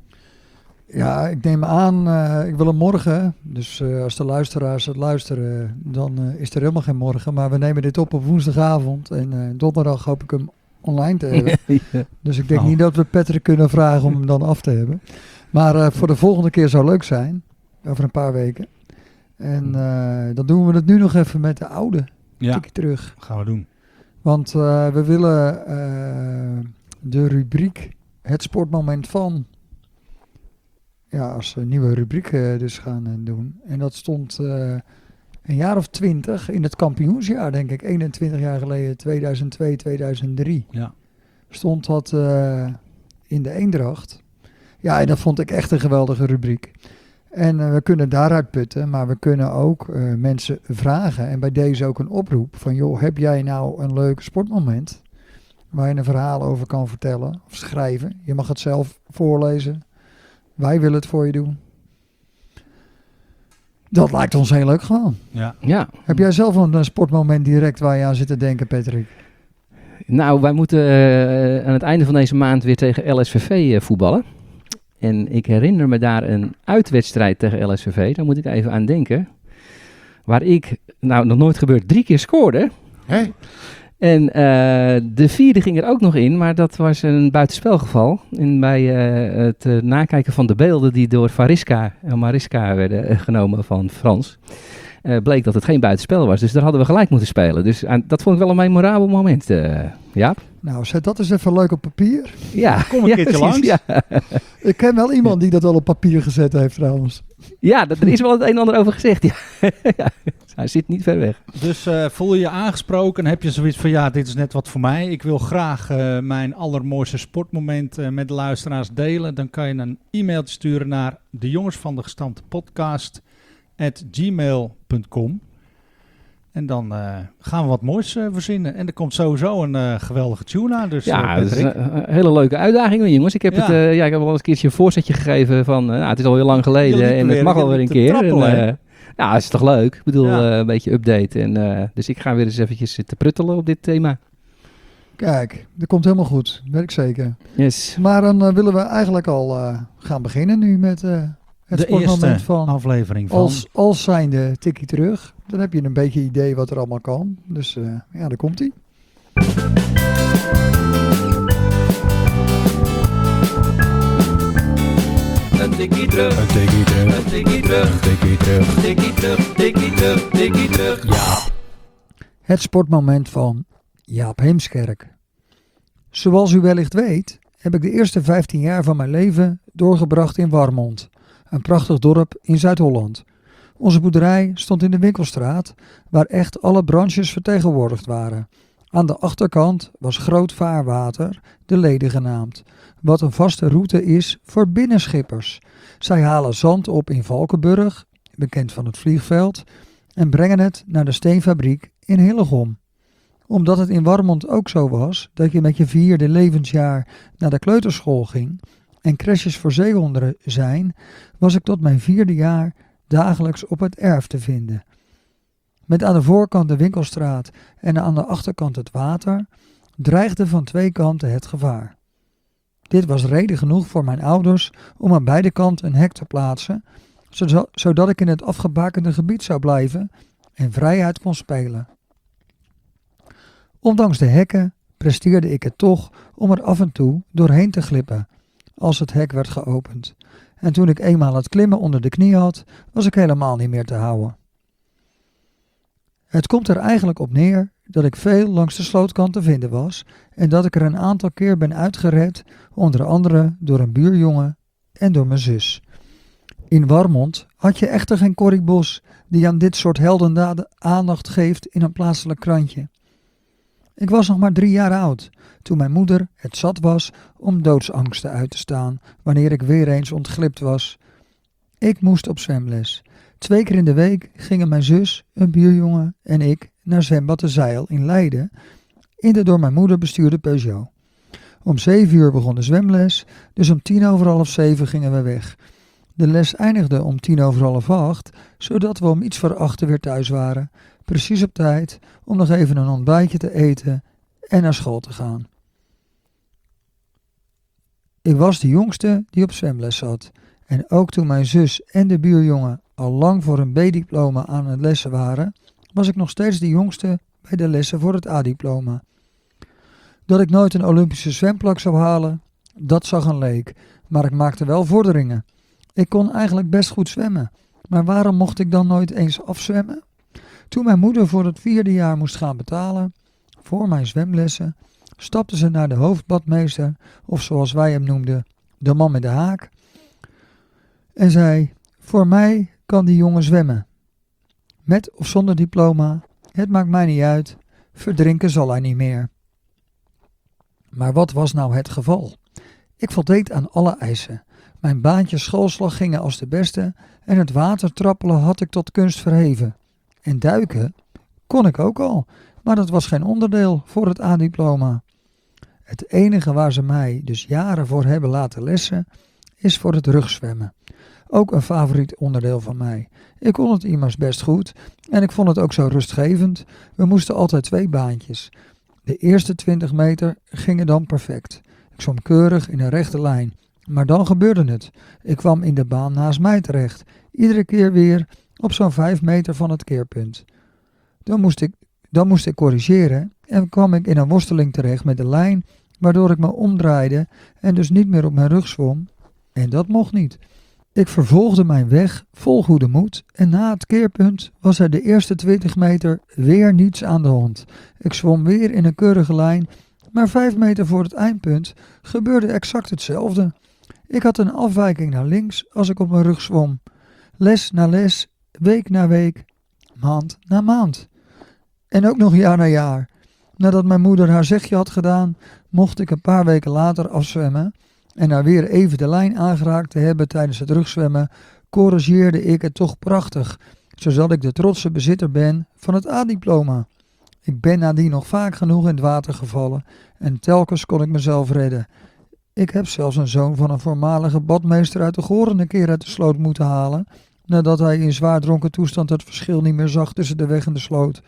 Ja, ik neem aan, uh, ik wil hem morgen. Dus uh, als de luisteraars het luisteren, dan uh, is er helemaal geen morgen. Maar we nemen dit op op woensdagavond. En uh, donderdag hoop ik hem online te hebben. Ja. Dus ik denk Oh. niet dat we Patrick kunnen vragen om hem dan af te hebben. Maar uh, voor de volgende keer zou leuk zijn. Over een paar weken. En uh, dan doen we het nu nog even met de oude. Ja, Tikkie terug. gaan we doen. Want uh, we willen uh, de rubriek Het Sportmoment van... Ja, als een nieuwe rubriek uh, dus gaan uh, doen. En dat stond uh, een jaar of twintig in het kampioensjaar, denk ik. eenentwintig jaar geleden, tweeduizend twee, tweeduizend drie. Ja. Stond dat uh, in de Eendracht. Ja, en dat vond ik echt een geweldige rubriek. En uh, we kunnen daaruit putten, maar we kunnen ook uh, mensen vragen. En bij deze ook een oproep van, joh, heb jij nou een leuk sportmoment waar je een verhaal over kan vertellen of schrijven? Je mag het zelf voorlezen. Wij willen het voor je doen. Dat lijkt ons heel leuk gewoon. Ja. Ja. Heb jij zelf een uh, sportmoment direct waar je aan zit te denken, Patrick? Nou, wij moeten uh, aan het einde van deze maand weer tegen L S V V uh, voetballen. En ik herinner me daar een uitwedstrijd tegen L S V V. Daar moet ik even aan denken. Waar ik, nou nog nooit gebeurd, drie keer scoorde. Hè? En uh, de vierde ging er ook nog in, maar dat was een buitenspelgeval. En bij uh, het uh, nakijken van de beelden die door Variska en Mariska werden uh, genomen van Frans, uh, bleek dat het geen buitenspel was. Dus daar hadden we gelijk moeten spelen. Dus uh, dat vond ik wel een memorabel moment, uh, Jaap. Nou, zet dat eens even leuk op papier. Ja, Kom een ja, keertje precies, langs. Ja, Ik ken wel iemand die dat wel op papier gezet heeft trouwens. ja dat, er is wel het een en ander over gezegd. Ja. Ja, hij zit niet ver weg. Dus uh, voel je je aangesproken? Heb je zoiets van, ja, dit is net wat voor mij. Ik wil graag uh, mijn allermooiste sportmoment uh, met de luisteraars delen. Dan kan je een e-mailtje sturen naar de jongens van de gestampte podcast at gmail punt com. En dan uh, gaan we wat moois uh, verzinnen. En er komt sowieso een uh, geweldige tune aan. Dus, Ja, uh, dat is Patrick. een, een hele leuke uitdaging, hoor, jongens. Ik heb, Ja. het, uh, ja, ik heb wel eens een keertje een voorzetje gegeven van, uh, nou, het is al heel lang geleden Jullie en het proberen mag alweer een te keer. trappelen, En, hè? uh, ja, het is toch leuk? Ik bedoel, Ja. uh, een beetje update. En, uh, dus ik ga weer eens eventjes zitten pruttelen op dit thema. Kijk, dat komt helemaal goed. Weet ik zeker. Yes. Maar dan uh, willen we eigenlijk al uh, gaan beginnen nu met uh, het de sportmoment eerste van... aflevering van... Als, als zijnde tikkie terug. Dan heb je een beetje idee wat er allemaal kan. Dus uh, ja, daar komt hij. Een tikkie terug, Een tikkie terug, een tikkie terug, een tikkie terug. tikkie terug, tikkie terug, tikkie terug. Ja. Het sportmoment van Jaap Heemskerk. Zoals u wellicht weet, heb ik de eerste vijftien jaar van mijn leven doorgebracht in Warmond, een prachtig dorp in Zuid-Holland. Onze boerderij stond in de winkelstraat, waar echt alle branches vertegenwoordigd waren. Aan de achterkant was Groot Vaarwater, de Lede genaamd, wat een vaste route is voor binnenschippers. Zij halen zand op in Valkenburg, bekend van het vliegveld, en brengen het naar de steenfabriek in Hillegom. Omdat het in Warmond ook zo was dat je met je vierde levensjaar naar de kleuterschool ging en crèches voor zeehonden zijn, was ik tot mijn vierde jaar dagelijks op het erf te vinden. Met aan de voorkant de winkelstraat en aan de achterkant het water, dreigde van twee kanten het gevaar. Dit was reden genoeg voor mijn ouders om aan beide kanten een hek te plaatsen, zodat ik in het afgebakende gebied zou blijven en vrijheid kon spelen. Ondanks de hekken presteerde ik het toch om er af en toe doorheen te glippen als het hek werd geopend. En toen ik eenmaal het klimmen onder de knie had, was ik helemaal niet meer te houden. Het komt er eigenlijk op neer dat ik veel langs de slootkant te vinden was en dat ik er een aantal keer ben uitgered, onder andere door een buurjongen en door mijn zus. In Warmond had je echter geen Corrie Bos die aan dit soort heldendaden aandacht geeft in een plaatselijk krantje. Ik was nog maar drie jaar oud, toen mijn moeder het zat was om doodsangsten uit te staan wanneer ik weer eens ontglipt was. Ik moest op zwemles. Twee keer in de week gingen mijn zus, een buurjongen en ik naar zwembad De Zeil in Leiden in de door mijn moeder bestuurde Peugeot. Om zeven uur begon de zwemles, dus om tien over half zeven gingen we weg. De les eindigde om tien over half acht, zodat we om iets voor achter weer thuis waren, precies op tijd om nog even een ontbijtje te eten en naar school te gaan. Ik was de jongste die op zwemles zat en ook toen mijn zus en de buurjongen al lang voor een B-diploma aan het lessen waren, was ik nog steeds de jongste bij de lessen voor het A-diploma. Dat ik nooit een Olympische zwemplak zou halen, dat zag een leek, maar ik maakte wel vorderingen. Ik kon eigenlijk best goed zwemmen, maar waarom mocht ik dan nooit eens afzwemmen? Toen mijn moeder voor het vierde jaar moest gaan betalen voor mijn zwemlessen, stapte ze naar de hoofdbadmeester, of zoals wij hem noemden, de man met de haak, en zei: voor mij kan die jongen zwemmen. Met of zonder diploma, het maakt mij niet uit, verdrinken zal hij niet meer. Maar wat was nou het geval? Ik voldeed aan alle eisen. Mijn baantjes schoolslag gingen als de beste en het water trappelen had ik tot kunst verheven. En duiken kon ik ook al, maar dat was geen onderdeel voor het A-diploma. Het enige waar ze mij dus jaren voor hebben laten lessen, is voor het rugzwemmen. Ook een favoriet onderdeel van mij. Ik kon het immers best goed en ik vond het ook zo rustgevend. We moesten altijd twee baantjes. De eerste twintig meter gingen dan perfect. Ik zwom keurig in een rechte lijn. Maar dan gebeurde het. Ik kwam in de baan naast mij terecht. Iedere keer weer op zo'n vijf meter van het keerpunt. Dan moest ik, dan moest ik corrigeren en kwam ik in een worsteling terecht met de lijn, waardoor ik me omdraaide en dus niet meer op mijn rug zwom. En dat mocht niet. Ik vervolgde mijn weg vol goede moed en na het keerpunt was er de eerste twintig meter weer niets aan de hand. Ik zwom weer in een keurige lijn, maar vijf meter voor het eindpunt gebeurde exact hetzelfde. Ik had een afwijking naar links als ik op mijn rug zwom. Les na les, week na week, maand na maand. En ook nog jaar na jaar. Nadat mijn moeder haar zegje had gedaan, mocht ik een paar weken later afzwemmen. En na weer even de lijn aangeraakt te hebben tijdens het rugzwemmen, corrigeerde ik het toch prachtig, zodat ik de trotse bezitter ben van het A-diploma. Ik ben nadien nog vaak genoeg in het water gevallen en telkens kon ik mezelf redden. Ik heb zelfs een zoon van een voormalige badmeester uit de Goren een keer uit de sloot moeten halen, nadat hij in zwaar dronken toestand het verschil niet meer zag tussen de weg en de sloot.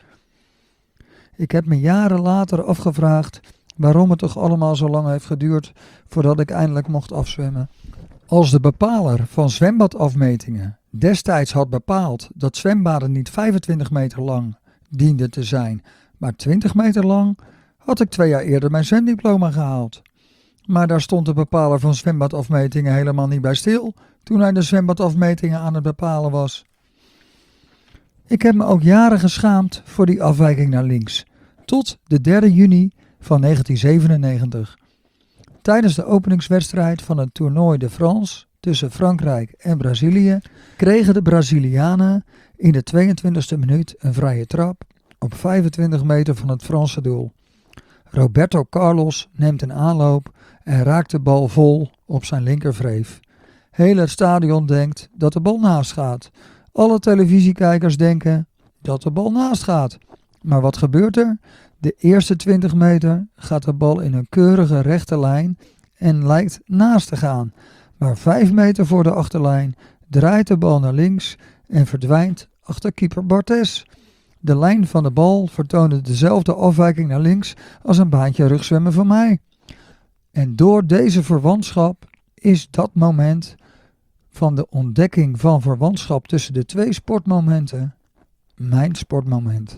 Ik heb me jaren later afgevraagd waarom het toch allemaal zo lang heeft geduurd voordat ik eindelijk mocht afzwemmen. Als de bepaler van zwembadafmetingen destijds had bepaald dat zwembaden niet vijfentwintig meter lang dienden te zijn, maar twintig meter lang, had ik twee jaar eerder mijn zwemdiploma gehaald. Maar daar stond de bepaler van zwembadafmetingen helemaal niet bij stil toen hij de zwembadafmetingen aan het bepalen was. Ik heb me ook jaren geschaamd voor die afwijking naar links, tot de derde juni van negentien zevenennegentig. Tijdens de openingswedstrijd van het Toernooi de France tussen Frankrijk en Brazilië kregen de Brazilianen in de tweeëntwintigste minuut een vrije trap op vijfentwintig meter van het Franse doel. Roberto Carlos neemt een aanloop en raakt de bal vol op zijn linkervreef. Heel het stadion denkt dat de bal naast gaat. Alle televisiekijkers denken dat de bal naast gaat. Maar wat gebeurt er? De eerste twintig meter gaat de bal in een keurige rechte lijn en lijkt naast te gaan. Maar vijf meter voor de achterlijn draait de bal naar links en verdwijnt achter keeper Barthez. De lijn van de bal vertoonde dezelfde afwijking naar links als een baantje rugzwemmen van mij. En door deze verwantschap is dat moment van de ontdekking van verwantschap tussen de twee sportmomenten mijn sportmoment.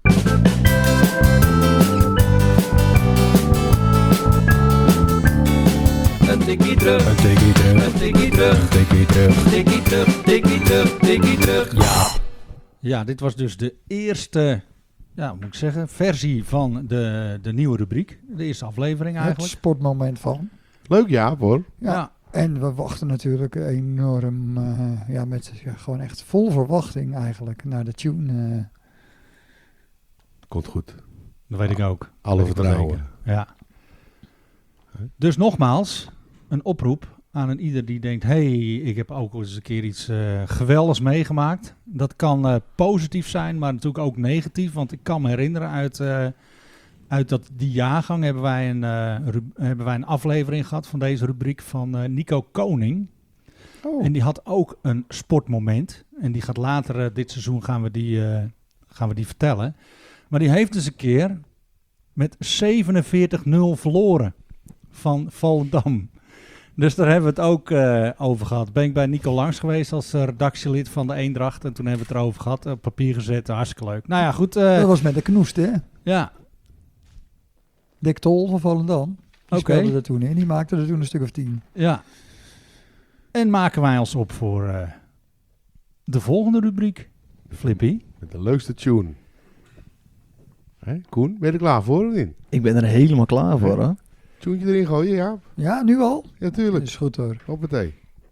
Een tikkie terug, Een tikkie terug, een tikkie terug, een tikkie terug. tikkie terug, tikkie terug, tikkie terug. Ja. Ja, dit was dus de eerste, ja, moet ik zeggen, versie van de, de nieuwe rubriek. De eerste aflevering Het eigenlijk. sportmoment van. Leuk Jaap hoor. Ja. Ja. En we wachten natuurlijk enorm, uh, ja, met ja, gewoon echt vol verwachting eigenlijk naar de tune. Uh. Komt goed. Dat weet ik ook. Alle Weet ik wel vertrouwen. zeker. Ja. Dus nogmaals, een oproep aan een ieder die denkt, hey, ik heb ook eens een keer iets uh, geweldigs meegemaakt. Dat kan uh, positief zijn, maar natuurlijk ook negatief. Want ik kan me herinneren uit, uh, uit dat, die jaargang hebben wij, een, uh, ru- hebben wij een aflevering gehad van deze rubriek van uh, Nico Koning. Oh. En die had ook een sportmoment. En die gaat later, uh, dit seizoen gaan we die, uh, gaan we die vertellen. Maar die heeft dus een keer met zevenenveertig nul verloren van Volendam. Dus daar hebben we het ook uh, over gehad. Ben ik bij Nico langs geweest als uh, redactielid van de Eendracht. En toen hebben we het erover gehad. Op papier gezet. Hartstikke leuk. Nou ja, goed. Uh, Dat was met de knoest, hè? ja, Dick Tol van Volendam. Die Oké. speelde er toen in. Die maakte er toen een stuk of tien. ja. En maken wij ons op voor uh, de volgende rubriek. Flippy. Met de leukste tune. Hè, Koen, ben je er klaar voor of niet? Ik ben er helemaal klaar voor, hoor. Tuentje erin gooien, Jaap? Ja, nu al? Ja, tuurlijk. Is goed hoor. Hoppatee.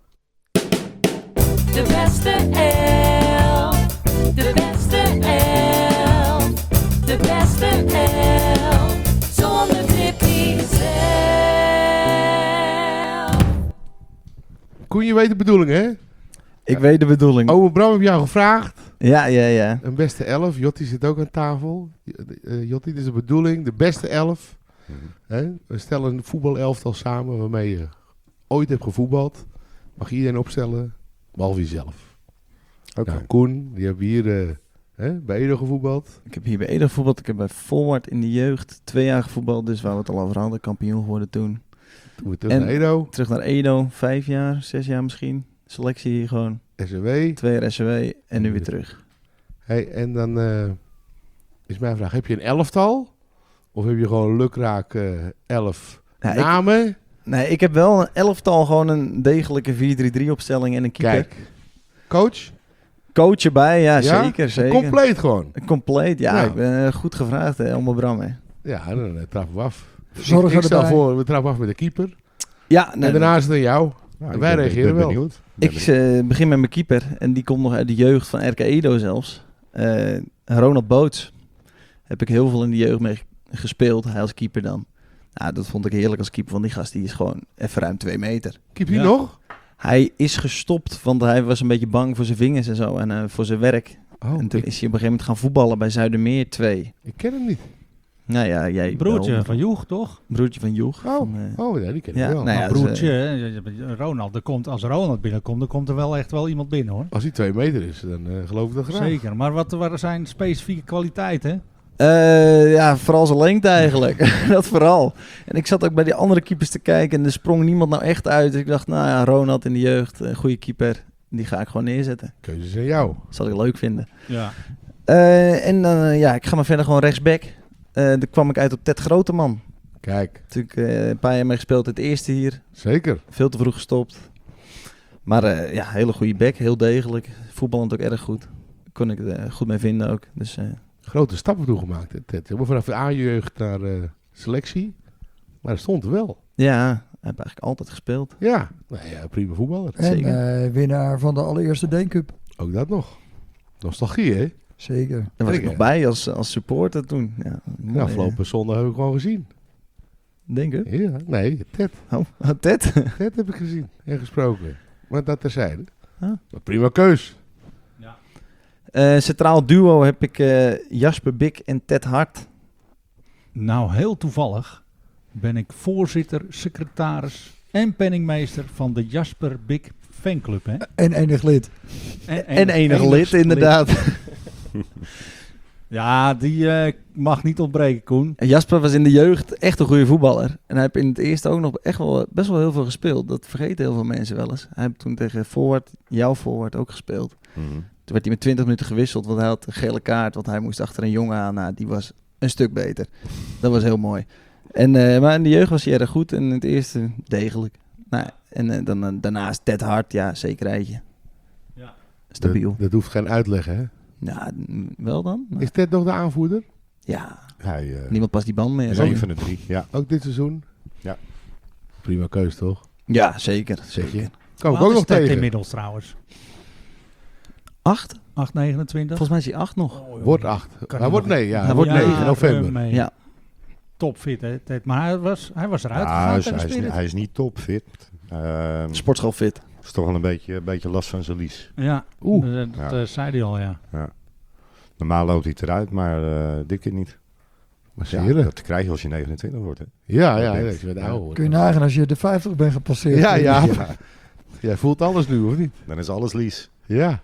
De beste elf. De beste elf. De beste elf. Zonder Tippy zelf. Koen, je weet de bedoeling, hè? Ik weet de bedoeling. Ome Bram heb jou gevraagd. Ja, ja, ja. Een beste elf. Jotti zit ook aan tafel. Uh, Jotti, dit is de bedoeling. De beste elf. Hè? We stellen een voetbalelftal samen waarmee je ooit hebt gevoetbald. Mag je iedereen opstellen, behalve jezelf. Oké. Nou, Koen, die heeft hier uh, hè, bij Edo gevoetbald. Ik heb hier bij Ede gevoetbald. Ik heb bij Volwart in de jeugd twee jaar gevoetbald. Dus waar we het al over hadden, kampioen geworden toen. Toen we terug En- naar Edo. Terug naar Edo, vijf jaar, zes jaar misschien. Selectie hier gewoon. S W. Hey, Twee jaar S W en nu weer terug. en dan uh, is mijn vraag, heb je een elftal? Of heb je gewoon lukraak uh, elf Ja, ik- namen? Nee, ik heb wel een elftal, gewoon een degelijke vier drie drie opstelling en een keeper. Kijk. Coach? Coach erbij, ja, Ja? zeker, zeker. Compleet gewoon. Compleet, ja. Nou. Ik ben uh, goed gevraagd, hè, Elmer Bram, hè. Ja, dan uh, trappen we af. Verzorger ik, ik stel erbij. voor, we trappen af met de keeper. Ja, en daarna is het aan jou. Nou, En ik wij ben- reageren ik ben wel. benieuwd. Ik uh, begin met mijn keeper. En die komt nog uit de jeugd van R K Edo zelfs. Uh, Ronald Boots. Heb ik heel veel in de jeugd mee gespeeld. Hij als keeper dan. Nou, dat vond ik heerlijk als keeper. Want die gast die is gewoon even ruim twee meter. Keep je Ja. nog? Hij is gestopt, want hij was een beetje bang voor zijn vingers en zo. En uh, voor zijn werk. Oh, en toen ik, is hij op een gegeven moment gaan voetballen bij Zuidermeer twee. ik ken hem niet. Nou ja, jij Broertje wel. van Joeg, toch? Broertje van Joeg. Oh, Van, uh, oh ja, die ken ik ja, wel. nou ja, Maar dus, broertje, hè, Ronald, er komt, als Ronald binnenkomt, dan komt er wel echt wel iemand binnen, hoor. Als hij twee meter is, dan uh, geloof ik dat graag. Zeker. Maar wat, wat zijn specifieke kwaliteiten? Uh, ja, vooral zijn lengte eigenlijk. Dat vooral. En ik zat ook bij die andere keepers te kijken en er sprong niemand nou echt uit. Dus ik dacht, nou ja, Ronald in de jeugd, een goede keeper. Die ga ik gewoon neerzetten. Keuzes aan jou. Dat zal ik leuk vinden. Ja. Uh, en dan, uh, ja, ik ga maar verder gewoon rechtsback. Uh, daar kwam ik uit op Ted Groteman. Kijk, Natuurlijk uh, een paar jaar mee gespeeld. Het eerste hier. zeker. Veel te vroeg gestopt. Maar uh, ja, hele goede back. Heel degelijk. Voetballend ook erg goed. Kon ik er uh, goed mee vinden ook. Dus, uh, Grote stappen toegemaakt, hè, Ted. Helemaal vanaf de A-jeugd naar uh, selectie. Maar hij stond er wel. ja, hij heeft eigenlijk altijd gespeeld. Ja, nou ja, prima voetballer. En Zeker. uh, winnaar van de allereerste Deencup. Ook dat nog. Nostalgie, hè? Zeker. Daar was Kijk, ik nog hè. bij als, als supporter toen. Ja, De mooi, afgelopen zondag heb ik gewoon gezien. uh, Denk ik. Ja, nee, Ted. Oh, oh, Ted. Ted heb ik gezien en gesproken. Maar dat terzijde. Ah. Maar prima keus. Uh, centraal duo heb ik uh, Jasper Bik en Ted Hart. Nou, heel toevallig ben ik voorzitter, secretaris en penningmeester van de Jasper Bik fanclub. Hè? En enig lid. En, En enig lid, inderdaad. Ja, die uh, mag niet ontbreken, Koen. En Jasper was in de jeugd echt een goede voetballer. En hij heeft in het eerste ook nog echt wel best wel heel veel gespeeld. Dat vergeten heel veel mensen wel eens. Hij heeft toen tegen Forward, jouw Forward, ook gespeeld. Mhm. Toen werd hij met twintig minuten gewisseld, want hij had een gele kaart. Want hij moest achter een jongen aan. Nou, die was een stuk beter. Dat was heel mooi. En, uh, maar in de jeugd was hij erg goed en in het eerste degelijk. Nou, en uh, dan, uh, daarnaast Ted Hart, ja, zekerheidje. Ja. Stabiel. Dat, dat hoeft geen uitleg, hè? Ja, n- wel dan? Nou, Is Ted nog de aanvoerder? ja, Hij uh, niemand past die band meer. is hè? een van de drie. Ja. Ook dit seizoen? Ja. Prima keus, toch? Ja, zeker. Zeg je? zeker. Kan ik Wat ook is nog Ted tegen. inmiddels trouwens? Acht? acht negenentwintig? Volgens mij is hij acht nog. Wordt acht. Kan Hij hij wordt nog- nee, ja. Hij Hij wordt wordt negen negen november. uh, mee. Ja. Topfit, hè, Ted. Maar hij was, hij was eruit Ja, gegaan hij, is, tegen hij, is, Spirit. hij is niet topfit. Ehm Sportschool fit. is toch wel een beetje, een beetje last van zijn lies. Ja, Oeh. dat, dat Ja. uh, zei hij al, ja. Normaal loopt hij het eruit, maar uh, dit keer niet. Maar Ja, ja, dat krijg je als je negenentwintig wordt. Hè. ja, ja, Dat als je met ouder wordt. Kun je nagaan als je de vijftig bent gepasseerd. Ja, ja. Ja, Jij voelt alles nu, of niet? dan is alles lies. Ja.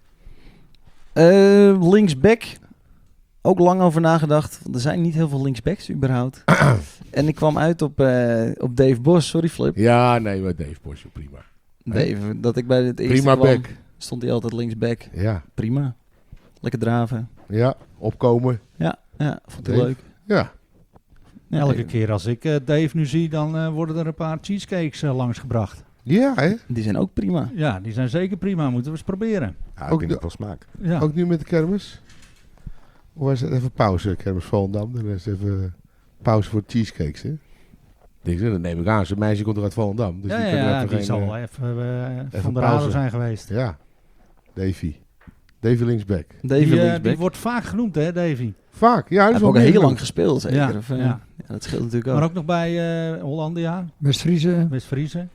Uh, linksback. Ook lang over nagedacht. Want er zijn niet heel veel linksbacks überhaupt. En ik kwam uit op, uh, op Dave Bos. Sorry Flip. Ja, nee, maar Dave Bosje, prima. Dave, dat ik bij het eerste Prima kwam, back. stond hij altijd linksback. Ja. Prima. Lekker draven. Ja, opkomen. Ja, ja vond hij Dave. leuk. Ja. Ja, Elke Dave. keer als ik uh, Dave nu zie, dan uh, worden er een paar cheesecakes uh, langsgebracht. Ja, hè? Die zijn ook prima. Ja, die zijn zeker prima. Moeten we eens proberen. Ja, Ook ik vind de- het wel smaak. Ja. Ook nu met de kermis? Of was het even pauze, kermis Volendam? Dan is het even pauze voor cheesecakes, hè? Denk je, dat neem ik aan. Zijn meisje komt er uit Volendam. Dus ja, die ja, kunnen ja, even die geen, zal eh, wel even, uh, even van de pauze. radar zijn geweest. Ja. Davy. Davy linksback. Dave Die, uh, linksback. die wordt vaak genoemd, hè, Davy? Vaak. Ja, Hij dat is heeft wel ook heel meer lang leuk. gespeeld, zeker. Ja, Of, uh, ja. ja, dat scheelt natuurlijk ook. Maar ook nog bij uh, Hollandia, West-Friese. West-Friese.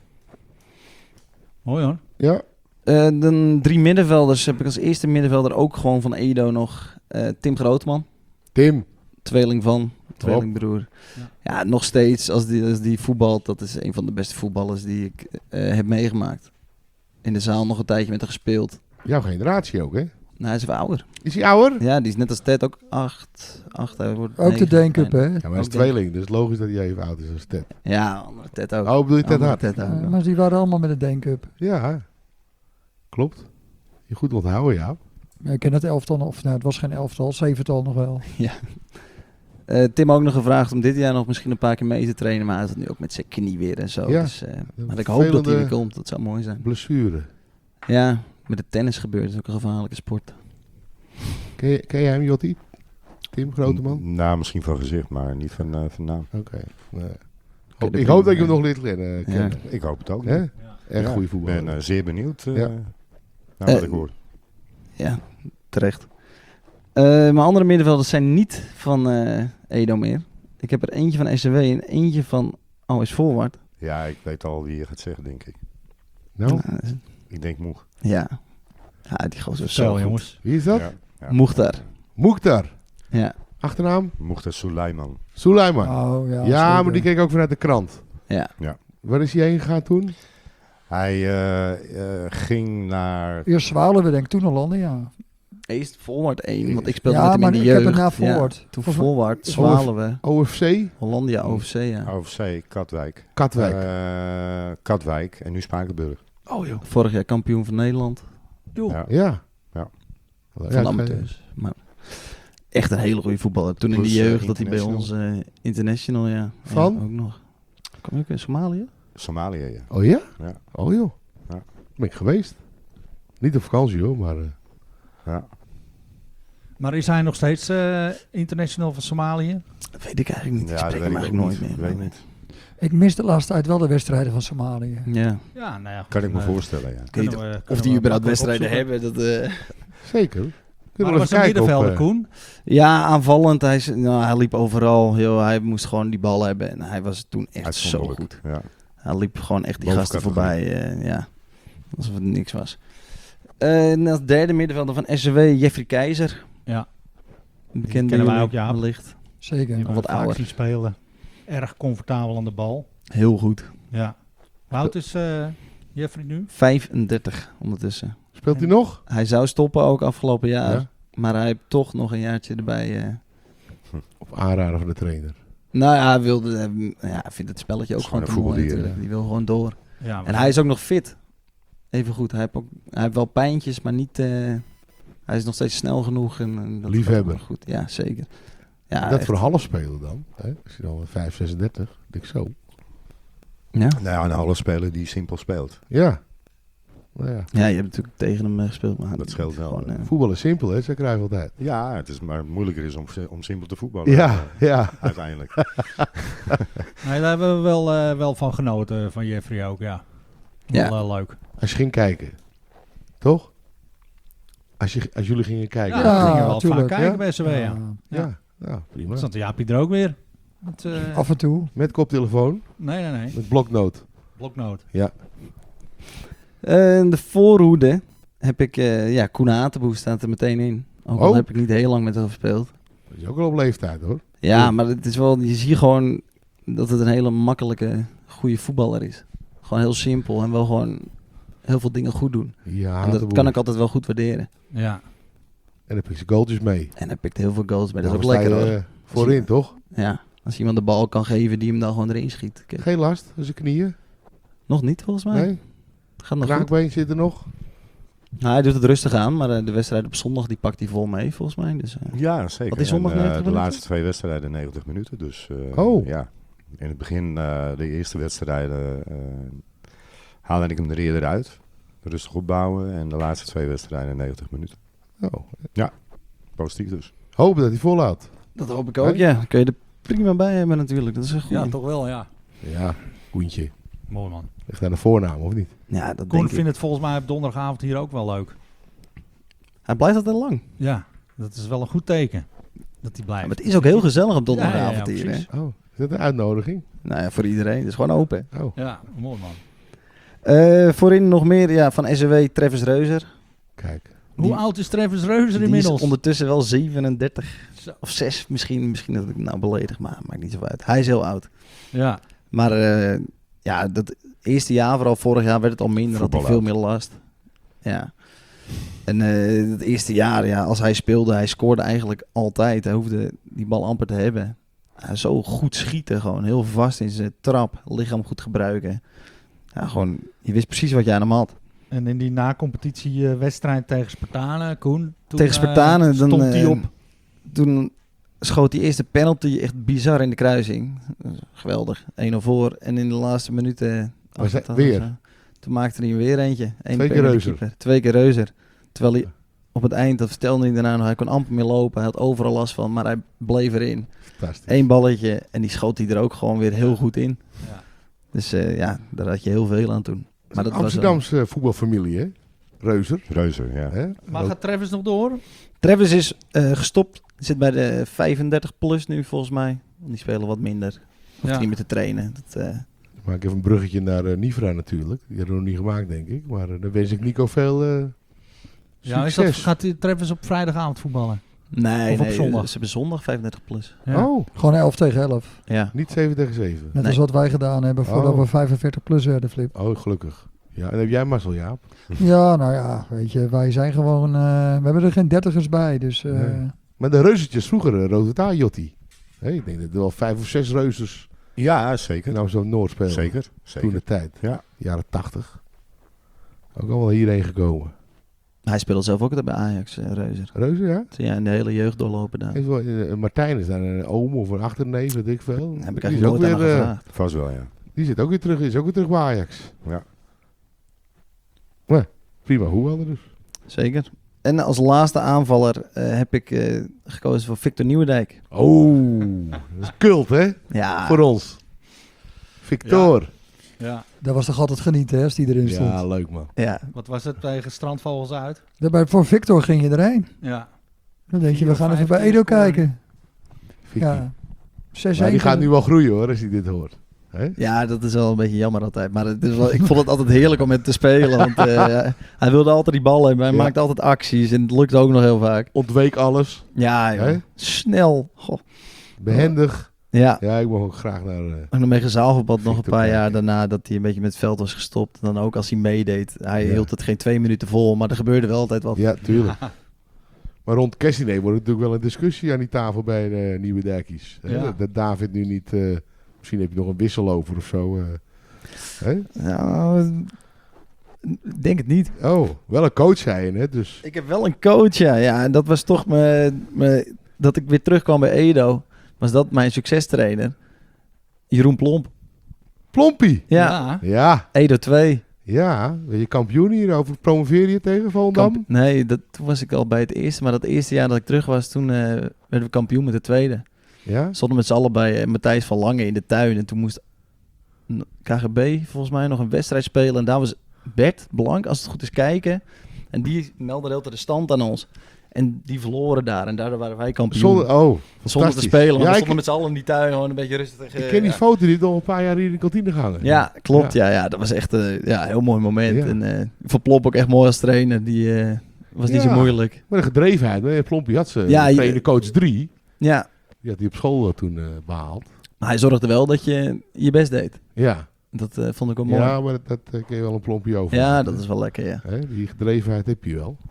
Mooi hoor. Ja. Uh, dan drie middenvelders heb ik als eerste middenvelder ook gewoon van Edo nog uh, Tim Grootman. Tim. Tweeling van, tweelingbroer. Ja. Ja, nog steeds als die, als die voetbalt, dat is een van de beste voetballers die ik uh, heb meegemaakt. In de zaal nog een tijdje met hem gespeeld. Jouw generatie ook, hè? Nou, hij is wel ouder. Is hij ouder? Ja, die is net als Ted ook acht. acht hij wordt Ook de negen. Deencup, hè? Ja, maar hij is Ook tweeling. Dus logisch dat hij even oud is als Ted. Ja, andere Ted ook. Oh, bedoel je Ted Andere Hart? Ted ook. Ja, maar die waren allemaal met de Deencup. Ja. Klopt. Je goed onthouden, ja. Ja, ik ken het elftal nog, of nou, het was geen elftal, zevental nog wel. Uh, Tim ook nog gevraagd om dit jaar nog misschien een paar keer mee te trainen. Maar hij had het nu ook met zijn knie weer en zo. Ja, Dus, uh, maar ik hoop dat hij vervelende- weer komt. Dat zou mooi zijn. Blessure. Ja, met de tennis gebeurt. Dat is ook een gevaarlijke sport. Ken je, ken je hem, Jotti? Tim, grote man? N- Nou, misschien van gezicht, maar niet van, uh, van naam. Oké. Nee. Oké, Ik hoop dat je hem nog leert kennen. Ja. kennen. Ik hoop het ook. Hè? niet. Echt Ja, goede Ik voetballer. ben uh, zeer benieuwd uh, Ja. naar wat Eh, ik hoor. Ja, terecht. Uh, mijn andere middenvelders zijn niet van uh, Edo meer. Ik heb er eentje van S C W en eentje van O S Forward. Ja, ik weet al wie je gaat zeggen, denk ik. Nou, Uh, Ik denk Moeg. ja. Ja, die gozer was zo Zo goed. jongens. wie is dat? Ja, ja. Mukhtar. Mukhtar. Ja, Achternaam? Mukhtar Suleiman. Suleiman. Oh, ja, ja, zeker. maar die keek ook vanuit de krant. ja. Waar is hij heen gegaan toen? Hij uh, uh, ging naar... Eerst Zwaluwe, denk ik, toen Hollanden, ja. Eerst Forward één, want ik speelde Ja, met hem maar in de ik heb jeugd. het na Forward. Ja, toen Volgens- Forward, is Zwaluwe, O F C? Hollandia, O F C, ja. O F C Katwijk. Katwijk. Uh, Katwijk en nu Spakenburg. oh joh. Vorig jaar kampioen van Nederland. Ja. Ja. Ja. Van Ja, de amateurs. Maar, echt een hele goede voetballer. Toen in de Plus, eh, jeugd dat hij bij ons international. eh, international, ja. Van? Ja, ook nog. Kom je ook in Somalië? Somalië, ja. Oh ja? Ja. Oh joh. Ja. Ben ik geweest. Niet op vakantie hoor, maar... eh, ja. Maar is hij nog steeds eh, international van Somalië? Dat weet ik eigenlijk niet. Ja, ik dat spreek weet hem ik eigenlijk ook nooit niet. meer. Weet ik niet. Ik mis de laatste tijd wel de wedstrijden van Somalië. Ja. Ja, nou ja. Kan ik me eh, voorstellen, ja. Ik weet niet kunnen we- of kunnen die we überhaupt makkelijk wedstrijden opzoeken. hebben. Dat, eh, zeker. Maar Kunnen dat we was even een kijken middenvelder, op, eh, Koen. Ja, aanvallend. Hij, is- nou, hij liep overal. Joh, hij moest gewoon die bal hebben. En hij was toen echt zo Uitzonderlijk. goed. Ja. Hij liep gewoon echt die gasten Bovencategorie. voorbij. eh, ja, alsof het niks was. Eh, en als derde middenvelder van S C W, Jeffrey Keizer. Ja. Een bekende kennen wij jongen, ook, Jaap. wellicht. Zeker. Die Nog wat vaak ouder. zien spelen. Erg comfortabel aan de bal. Heel goed. Ja. Hoe oud is eh, Jeffrey nu? vijfendertig ondertussen. Speelt hij nog? Hij zou stoppen ook afgelopen jaar. Ja. Maar hij heeft toch nog een jaartje erbij. eh. Op aanraden van de trainer. Nou ja, hij wilde, eh, ja, hij vindt het spelletje ook Het is gewoon te gewoon een mooi voetbaldier, natuurlijk. hè? Die wil gewoon door. Ja, En hij is ook nog fit. Even goed. Hij heeft, ook, hij heeft wel pijntjes, maar niet... eh, hij is nog steeds snel genoeg. En, en dat Liefhebber. gaat goed. Ja, zeker. Ja, dat echt. voor half spelen dan. Hè? Als je dan vijf, zesendertig. Denk ik zo. Ja. Nou ja, een halve speler die simpel speelt. Ja. Nou ja. ja, je hebt natuurlijk tegen hem eh, gespeeld. Maar Dat scheelt wel, Gewoon, eh, Voetbal is simpel, hè? Ze krijgen altijd. Ja, het is maar moeilijker is om, om simpel te voetballen. Ja, eh, ja. Uiteindelijk. Nee, daar hebben we wel, eh, wel van genoten, van Jeffrey ook, ja. Ja. Wel eh, leuk. Als je ging kijken. Toch? Als, je, als jullie gingen kijken. Ja, Ja, we gingen wel tuurlijk, vaak kijken ja. bij S C W, ja. Ja. Ja, ja, prima. Stond Jaapie er ook weer? Met, eh, Af en toe. Met koptelefoon, nee, nee, nee. met bloknoot. Bloknoot. Ja. eh, in de voorhoede heb ik... eh, ja, Koen Hatenboer staat er meteen in. Ook al Oh. heb ik niet heel lang met hem gespeeld. Dat is ook al op leeftijd hoor. Ja, Oh. maar het is wel... Je ziet gewoon dat het een hele makkelijke, goede voetballer is. Gewoon heel simpel en wel gewoon heel veel dingen goed doen. Ja, en dat kan ik altijd wel goed waarderen. Ja. En dan pik je goaltjes mee. En hij pikt heel veel goals bij. Dat is ook Dan sta je, lekker hoor. eh, voorin, toch? Ja, als iemand de bal kan geven die hem dan gewoon erin schiet. Kijk, Geen last aan zijn knieën? nog niet volgens mij. Nee? Gaat nog goed. Kraakbeen zit er nog? Nou, hij doet het rustig aan, maar eh, de wedstrijd op zondag die pakt hij vol mee volgens mij. Dus, eh, Ja, zeker. Wat is zondag En, eh, negentig de minuten? laatste twee wedstrijden negentig minuten. Dus eh, Oh. ja, in het begin, eh, de eerste wedstrijden, eh haalde ik hem er eerder uit. Rustig opbouwen. En de laatste twee wedstrijden negentig minuten. Oh. Positief dus. Hopen dat hij volhoudt. dat hoop ik ook. Ja, dan kun je er prima bij hebben natuurlijk. Dat is een goede. Ja, toch wel, ja. Ja, Koentje. Mooi man. Ligt aan de voornaam, of niet? Ja, dat Koen denk ik. vindt het volgens mij op donderdagavond hier ook wel leuk. Hij blijft altijd lang. Ja, dat is wel een goed teken. Dat hij Ja, blijft. maar het is ook heel gezellig op donderdagavond Ja, ja, ja, hier. Hè? precies. Oh, is dat een uitnodiging? Nou ja, voor iedereen. Het is gewoon open. Oh, Ja, mooi man. Eh, voorin nog meer ja, van S C W, Travis Reuser. kijk. Hoe Die- oud is Travis Reuser Die inmiddels? is ondertussen wel zevenendertig. Zo. Of zes misschien. Misschien dat ik het nou beledig, maar maakt niet zo uit. Hij is heel oud. Ja, Maar eh, ja, dat eerste jaar, vooral vorig jaar, werd het al minder. Had hij Voetbal veel meer last. Ja. En eh, het eerste jaar, ja, als hij speelde, hij scoorde eigenlijk altijd. Hij hoefde die bal amper te hebben. Hij zo goed schieten, gewoon heel vast in zijn trap, lichaam goed gebruiken. Ja, gewoon, je wist precies wat je aan hem had. en in die na-competitie eh, wedstrijd tegen Spartanen, Koen. Toen, Tegen Spartanen, eh, dan, stond hij eh, op. Toen schoot die eerste penalty echt bizar in de kruising. Geweldig, één nul voor. En in de laatste minuten... Was hij- achtentachtig weer? of zo, toen maakte hij hem weer eentje. Eén Twee per keer de Reuser. keeper. Twee keer Reuser. Terwijl hij op het eind, dat vertelde hij daarna nog, hij kon amper meer lopen. Hij had overal last van, maar hij bleef erin. Fantastisch. Eén balletje en die schoot hij er ook gewoon weer heel goed in. Ja. Dus eh, ja, daar had je heel veel aan toen. Maar dat was Amsterdamse voetbalfamilie, hè? Reuzer. Reuzer, ja. Hè? Maar gaat Travis nog door? Travis is eh, gestopt. Zit bij de vijfendertig plus nu volgens mij. Die spelen wat minder. Hoeft Ja. niet meer te trainen. Dat, eh, Ik maak even een bruggetje naar eh, Nivra natuurlijk. Die hebben we nog niet gemaakt, denk ik. Maar eh, dan wens ik Nico veel eh, Ja, is succes. dat, gaat die Travis op vrijdagavond voetballen? nee, Of op nee, zondag? Ze hebben zondag vijfendertig plus. Ja. Oh, Gewoon elf tegen elf. Ja. niet zeven tegen zeven. Net Nee. als wat wij gedaan hebben voordat Oh. we vijfenveertig plus werden, Flip. Oh, gelukkig. Ja, en dan heb jij mazzel, Jaap. Ja, nou ja, weet je, wij zijn gewoon... eh, we hebben er geen dertigers bij, dus... eh, Nee. Maar de reuzetjes vroeger, uh, Rotata Jotti. Hey, ik denk dat er wel vijf of zes reuzers Ja, zeker. nou zo Noord spelen. Zeker, Toen zeker. de tijd. Ja. Jaren tachtig. Ook allemaal hierheen gekomen. Hij speelde zelf ook bij Ajax, uh, Reuzer. Reuze, ja? Ja, in de hele jeugd doorlopen daar. Is wel, uh, Martijn is daar een oom of een achterneef, weet ik veel. Heb ik Die is eigenlijk ook nooit aan weer, hem uh, gevraagd. Vast wel, ja. Die zit ook weer terug, is ook weer terug bij Ajax. Ja. Maar, prima hoe dus. Zeker. En als laatste aanvaller uh, heb ik uh, gekozen voor Victor Nieuwendijk. Oh, dat is cult, hè? Ja, Voor ons. Victor. Ja. Dat was toch altijd genieten, hè, als die erin stond. Ja, leuk man. ja. Wat was het tegen Strandvogels uit? Daarbij, voor Victor ging je erheen. Ja. Dan denk je, Vier we of gaan even vijf bij Edo keer scoren. kijken. Vicky. Ja. zes Maar die gaat nu wel groeien hoor, als hij dit hoort. Hè? ja, dat is wel een beetje jammer altijd. Maar het is wel, ik vond het altijd heerlijk om met te spelen. Want uh, hij wilde altijd die bal hebben. Hij Ja. maakte altijd acties en het lukte ook nog heel vaak. Ontweek alles. Ja, joh. Hè? Snel. Goh. Behendig. Ja. Ja, ik mag ook graag naar... Uh, Ook nog mee gezaalverband nog een Victor paar kijken. jaar daarna dat hij een beetje met het veld was gestopt. Dan ook als hij meedeed. Hij Ja. hield het geen twee minuten vol, maar er gebeurde wel altijd wat. ja, tuurlijk. Maar rond Cassiné wordt natuurlijk wel een discussie aan die tafel bij de Nieuwe Dijkies. Hè? Ja. Dat, dat David nu niet... Uh, misschien heb je nog een wissel over of zo. Uh, hè? Nou, ik denk het niet. Oh, wel een coach zei je net, dus... Ik heb wel een coach, ja. ja en dat was toch mijn, mijn... Dat ik weer terugkwam bij Edo. Was dat mijn succestrainer. Jeroen Plomp. Plompie! Ja. Ja, Edo twee. ja. Ben je kampioen hier? Over promoveer je tegen Volendam? Kamp- nee, dat, toen was ik al bij het eerste. Maar dat eerste jaar dat ik terug was, toen uh, werden we kampioen met de tweede. Ja? Stonden met z'n allen bij uh, Matthijs van Lange in de tuin. En toen moest K G B volgens mij nog een wedstrijd spelen. En daar was Bert Blank, als het goed is, kijken. En die meldde de hele tijd de stand aan ons. En die verloren daar. En daardoor waren wij kampioen. Zonder, oh, Zonder te fantastisch. spelen. Maar Ja, we ik, stonden met z'n allen in die tuin gewoon een beetje rustig. ik uh, ken die ja. foto, die heeft nog een paar jaar hier in de kantine gehangen. Ja, klopt. Ja. Ja, dat was echt uh, ja, een heel mooi moment. Ja. En uh, Van Plop ook echt mooi als trainer. Die uh, was niet Ja. zo moeilijk. Maar de gedrevenheid. Hè? Plompie had ze. Ja, je- trainer coach drie. Ja, Die had hij op school uh, toen uh, behaald. maar hij zorgde wel dat je je best deed. Ja, Dat uh, vond ik wel mooi. ja maar dat, dat uh, kun je wel een plompje over. Ja, dat is wel lekker, ja. Hè? Die gedrevenheid heb je wel.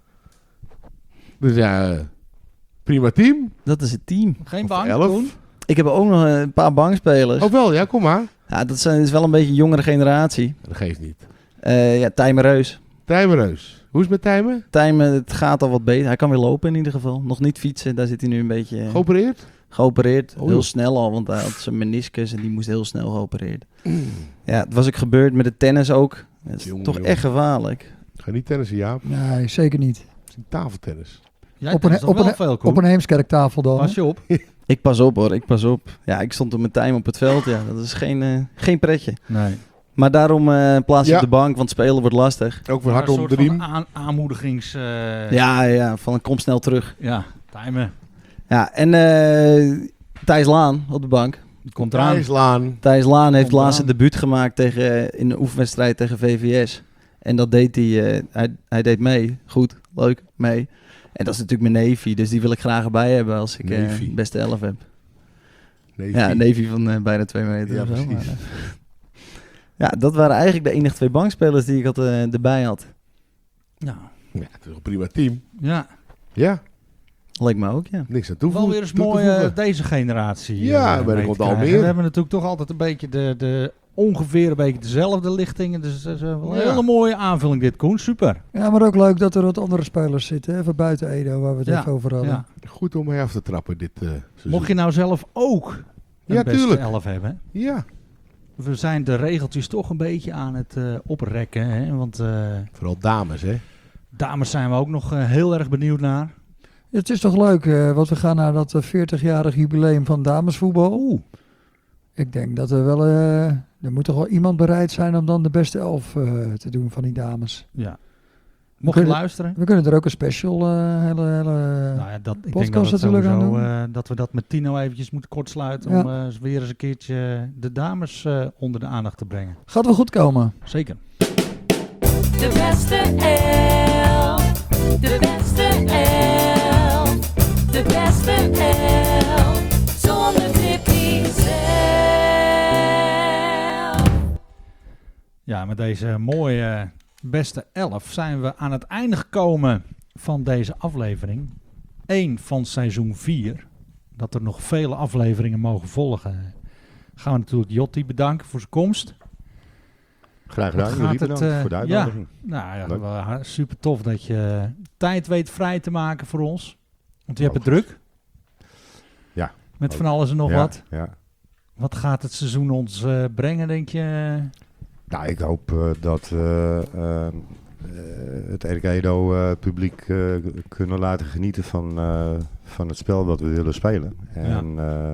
Dus ja, uh, prima team. Dat is het team. Geen Of bang, elf. Koen? Ik heb ook nog een paar bankspelers. Oh wel, ja, kom maar. Ja, dat zijn- is wel een beetje een jongere generatie. Dat geeft niet. Uh, ja, Tijmen Reus. Tijmenreus. Hoe is het met Tijmen? Tijmen, het gaat al wat beter. Hij kan weer lopen in ieder geval. Nog niet fietsen, daar zit hij nu een beetje uh, Geopereerd? geopereerd. Oh, heel joh. snel al, want hij had zijn meniscus en die moest heel snel geopereerd. Ja, het was ook gebeurd met het tennis ook. Het is Jongen, toch jongen. echt gevaarlijk. Ga niet tennissen, Jaap. Nee, zeker niet. Het is een tafeltennis. Jij Op een- tennis nog op wel een- veel, Koen. Op een Heemskerktafel dan. Pas je op. Ik pas op hoor, ik pas op. Ja, ik stond op mijn time op het veld. Ja, dat is geen, uh, geen pretje. Nee. Maar daarom uh, plaats je Ja. op de bank, want spelen wordt lastig. Ook voor Maar hard een om de soort riem. van aan, aanmoedigings... uh, Ja, ja, van kom snel terug. Ja, timen. Ja, en uh, Thijs Laan op de bank. Het komt eraan. IJslaan. Thijs Laan heeft Komt laatst een eraan. debuut gemaakt tegen, in een oefenwedstrijd tegen V V S. En dat deed hij, uh, hij, hij deed mee. Goed, leuk, mee. En dat is natuurlijk mijn neefje, dus die wil ik graag erbij hebben als ik uh, Neefie. beste elf heb. Nee, Ja, een vier. neefje van uh, bijna twee meter Ja, of zo. precies. Maar, uh, ja, dat waren eigenlijk de enige twee bankspelers die ik had, uh, erbij had. Ja. Ja, het is een prima team. Ja. Ja, Leek me ook, ja. niks aan Wel toevoegen. weer eens toe te mooi uh, voegen. deze generatie. Ja, uh, ben ik mee op te de krijgen. Almere. We hebben natuurlijk toch altijd een beetje de, de ongeveer een beetje dezelfde lichtingen. Dus dat is uh, wel een Ja. hele mooie aanvulling dit, Koen. Super. Ja, maar ook leuk dat er wat andere spelers zitten. Hè, van buiten Edo, waar we het Ja, even over hadden. Ja. Goed om mee af te trappen dit uh, seizoen. Mocht je nou zelf ook een Ja, beste tuurlijk. elf hebben. Ja, We zijn de regeltjes toch een beetje aan het uh, oprekken. Hè? Want uh, vooral dames, hè. dames zijn we ook nog uh, heel erg benieuwd naar. Het is toch leuk, eh, want we gaan naar dat uh, veertigjarig jubileum van damesvoetbal. Oeh. Ik denk dat er wel... eh, er moet toch wel iemand bereid zijn om dan de beste elf uh, te doen van die dames. Ja. Mocht je kunnen- luisteren. We kunnen er ook een special uh, hele... hele Nou ja, dat, ik denk podcast dat, het natuurlijk aan sowieso, doen. uh, dat we dat met Tino eventjes moeten kortsluiten. Ja. Om uh, weer eens een keertje de dames uh, onder de aandacht te brengen. Gaat wel goed komen. Zeker. De beste elf. De beste elf. De beste elf. Zonder Tippy zelf. Ja, met deze mooie beste elf zijn we aan het einde gekomen van deze aflevering. Eén van seizoen vier. Dat er nog vele afleveringen mogen volgen. Gaan we natuurlijk Jotti bedanken voor zijn komst. Graag gedaan. Wat Jullie gaat het, bedankt eh, voor de ja. uitnodiging. Nou ja, Leuk. wel ha- super tof dat je tijd weet vrij te maken voor ons. Want je hebt het Oh, druk. Ja. Met van alles en nog ja, wat. Ja. Wat gaat het seizoen ons eh, brengen, denk je? Nou, ik hoop uh, dat uh, uh, het R K Edo uh, publiek uh, kunnen laten genieten van, uh, van het spel dat we willen spelen. En ja. uh,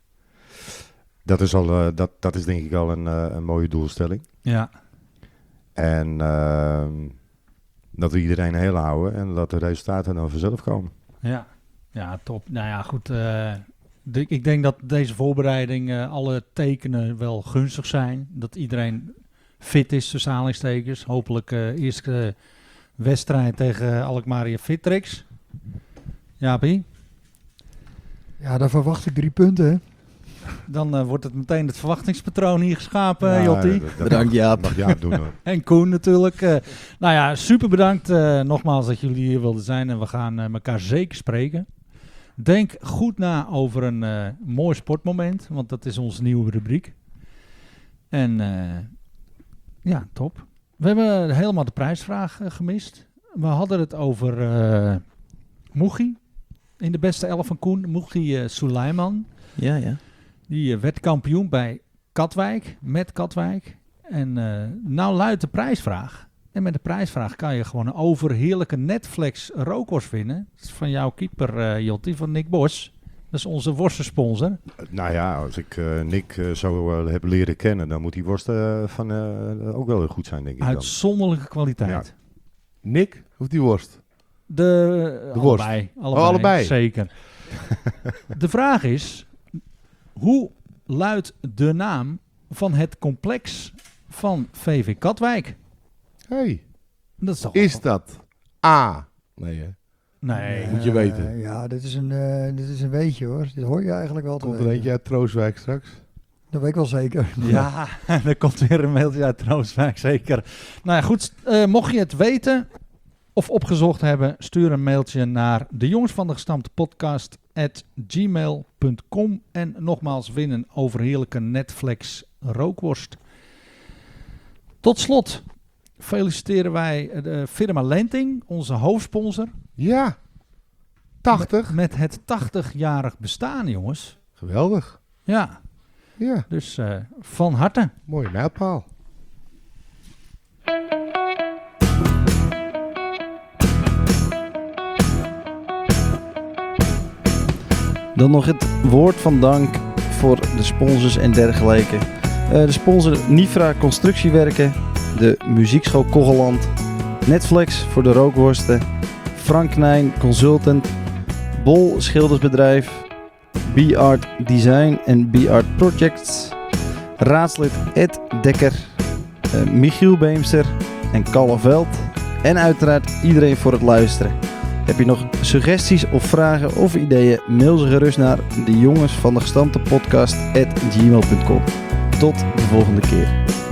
dat, is al, uh, dat, dat is denk ik al een, uh, een mooie doelstelling. Ja. En uh, dat we iedereen heel houden en dat de resultaten dan vanzelf komen. Ja, ja top. Nou ja, goed. Uh, de, ik denk dat deze voorbereiding, uh, alle tekenen wel gunstig zijn. Dat iedereen fit is, tussen aanhalingstekens. Hopelijk uh, eerste wedstrijd tegen Alkmaar Fittrix. Jaapie? Ja, daar verwacht ik drie punten. Hè. Dan uh, wordt het meteen het verwachtingspatroon hier geschapen, Ja, Jotti. dat- dat Bedankt, mag- Jaap. Mag Jaap doen hoor. En Koen natuurlijk. Uh, nou ja, super bedankt uh, nogmaals dat jullie hier wilden zijn. En we gaan uh, elkaar zeker spreken. Denk goed na over een uh, mooi sportmoment. Want dat is onze nieuwe rubriek. En uh, ja, top. We hebben helemaal de prijsvraag uh, gemist. We hadden het over uh, Moegie. In de beste elf van Koen. Moegie uh, Suleiman. Ja, ja. Die uh, werd kampioen bij Katwijk, met Katwijk. En uh, nou luidt de prijsvraag. En met de prijsvraag kan je gewoon een overheerlijke Netflix rookworst winnen. Dat is van jouw keeper, uh, Jotti, van Nick Bos. Dat is onze worstensponsor. Nou ja, als ik uh, Nick uh, zo uh, heb leren kennen, dan moet die worst uh, van, uh, ook wel goed zijn, denk ik dan. Uitzonderlijke kwaliteit. Nick of die worst? De, De worst. allebei, Oh, allebei. allebei. Zeker. De vraag is, hoe luidt de naam van het complex van V V Katwijk? Hey, Dat is toch is dat A? Nee, hè? Nee. Moet je weten. Uh, ja, dit is, een, uh, dit is een weetje hoor. Dit hoor je eigenlijk wel te Komt er weten. eentje uit Troostwijk straks? Dat weet ik wel zeker. Ja, er komt weer een mailtje uit Troostwijk, zeker. Nou ja, goed. Uh, mocht je het weten of opgezocht hebben, stuur een mailtje naar de jongens van de gestampte podcast at gmail punt com. En nogmaals, win een overheerlijke Netflix rookworst. Tot slot feliciteren wij de firma Lenting, onze hoofdsponsor. Ja, tachtig. Met, met het tachtigjarig bestaan, jongens. Geweldig. Ja, Ja, dus uh, van harte. mooie mijlpaal. Dan nog het woord van dank voor de sponsors en dergelijke. Uh, de sponsor Nifra Constructiewerken, de Muziekschool Kogeland, Netflix voor de rookworsten, Frank Nijn Consultant, Bol Schildersbedrijf, B-Art Design en B-Art Projects, raadslid Ed Dekker, uh, Michiel Beemster en Kalle Veld. En uiteraard iedereen voor het luisteren. Heb je nog suggesties of vragen of ideeën, mail ze gerust naar de jongens van de gestampte podcast at gmail punt com. Tot de volgende keer.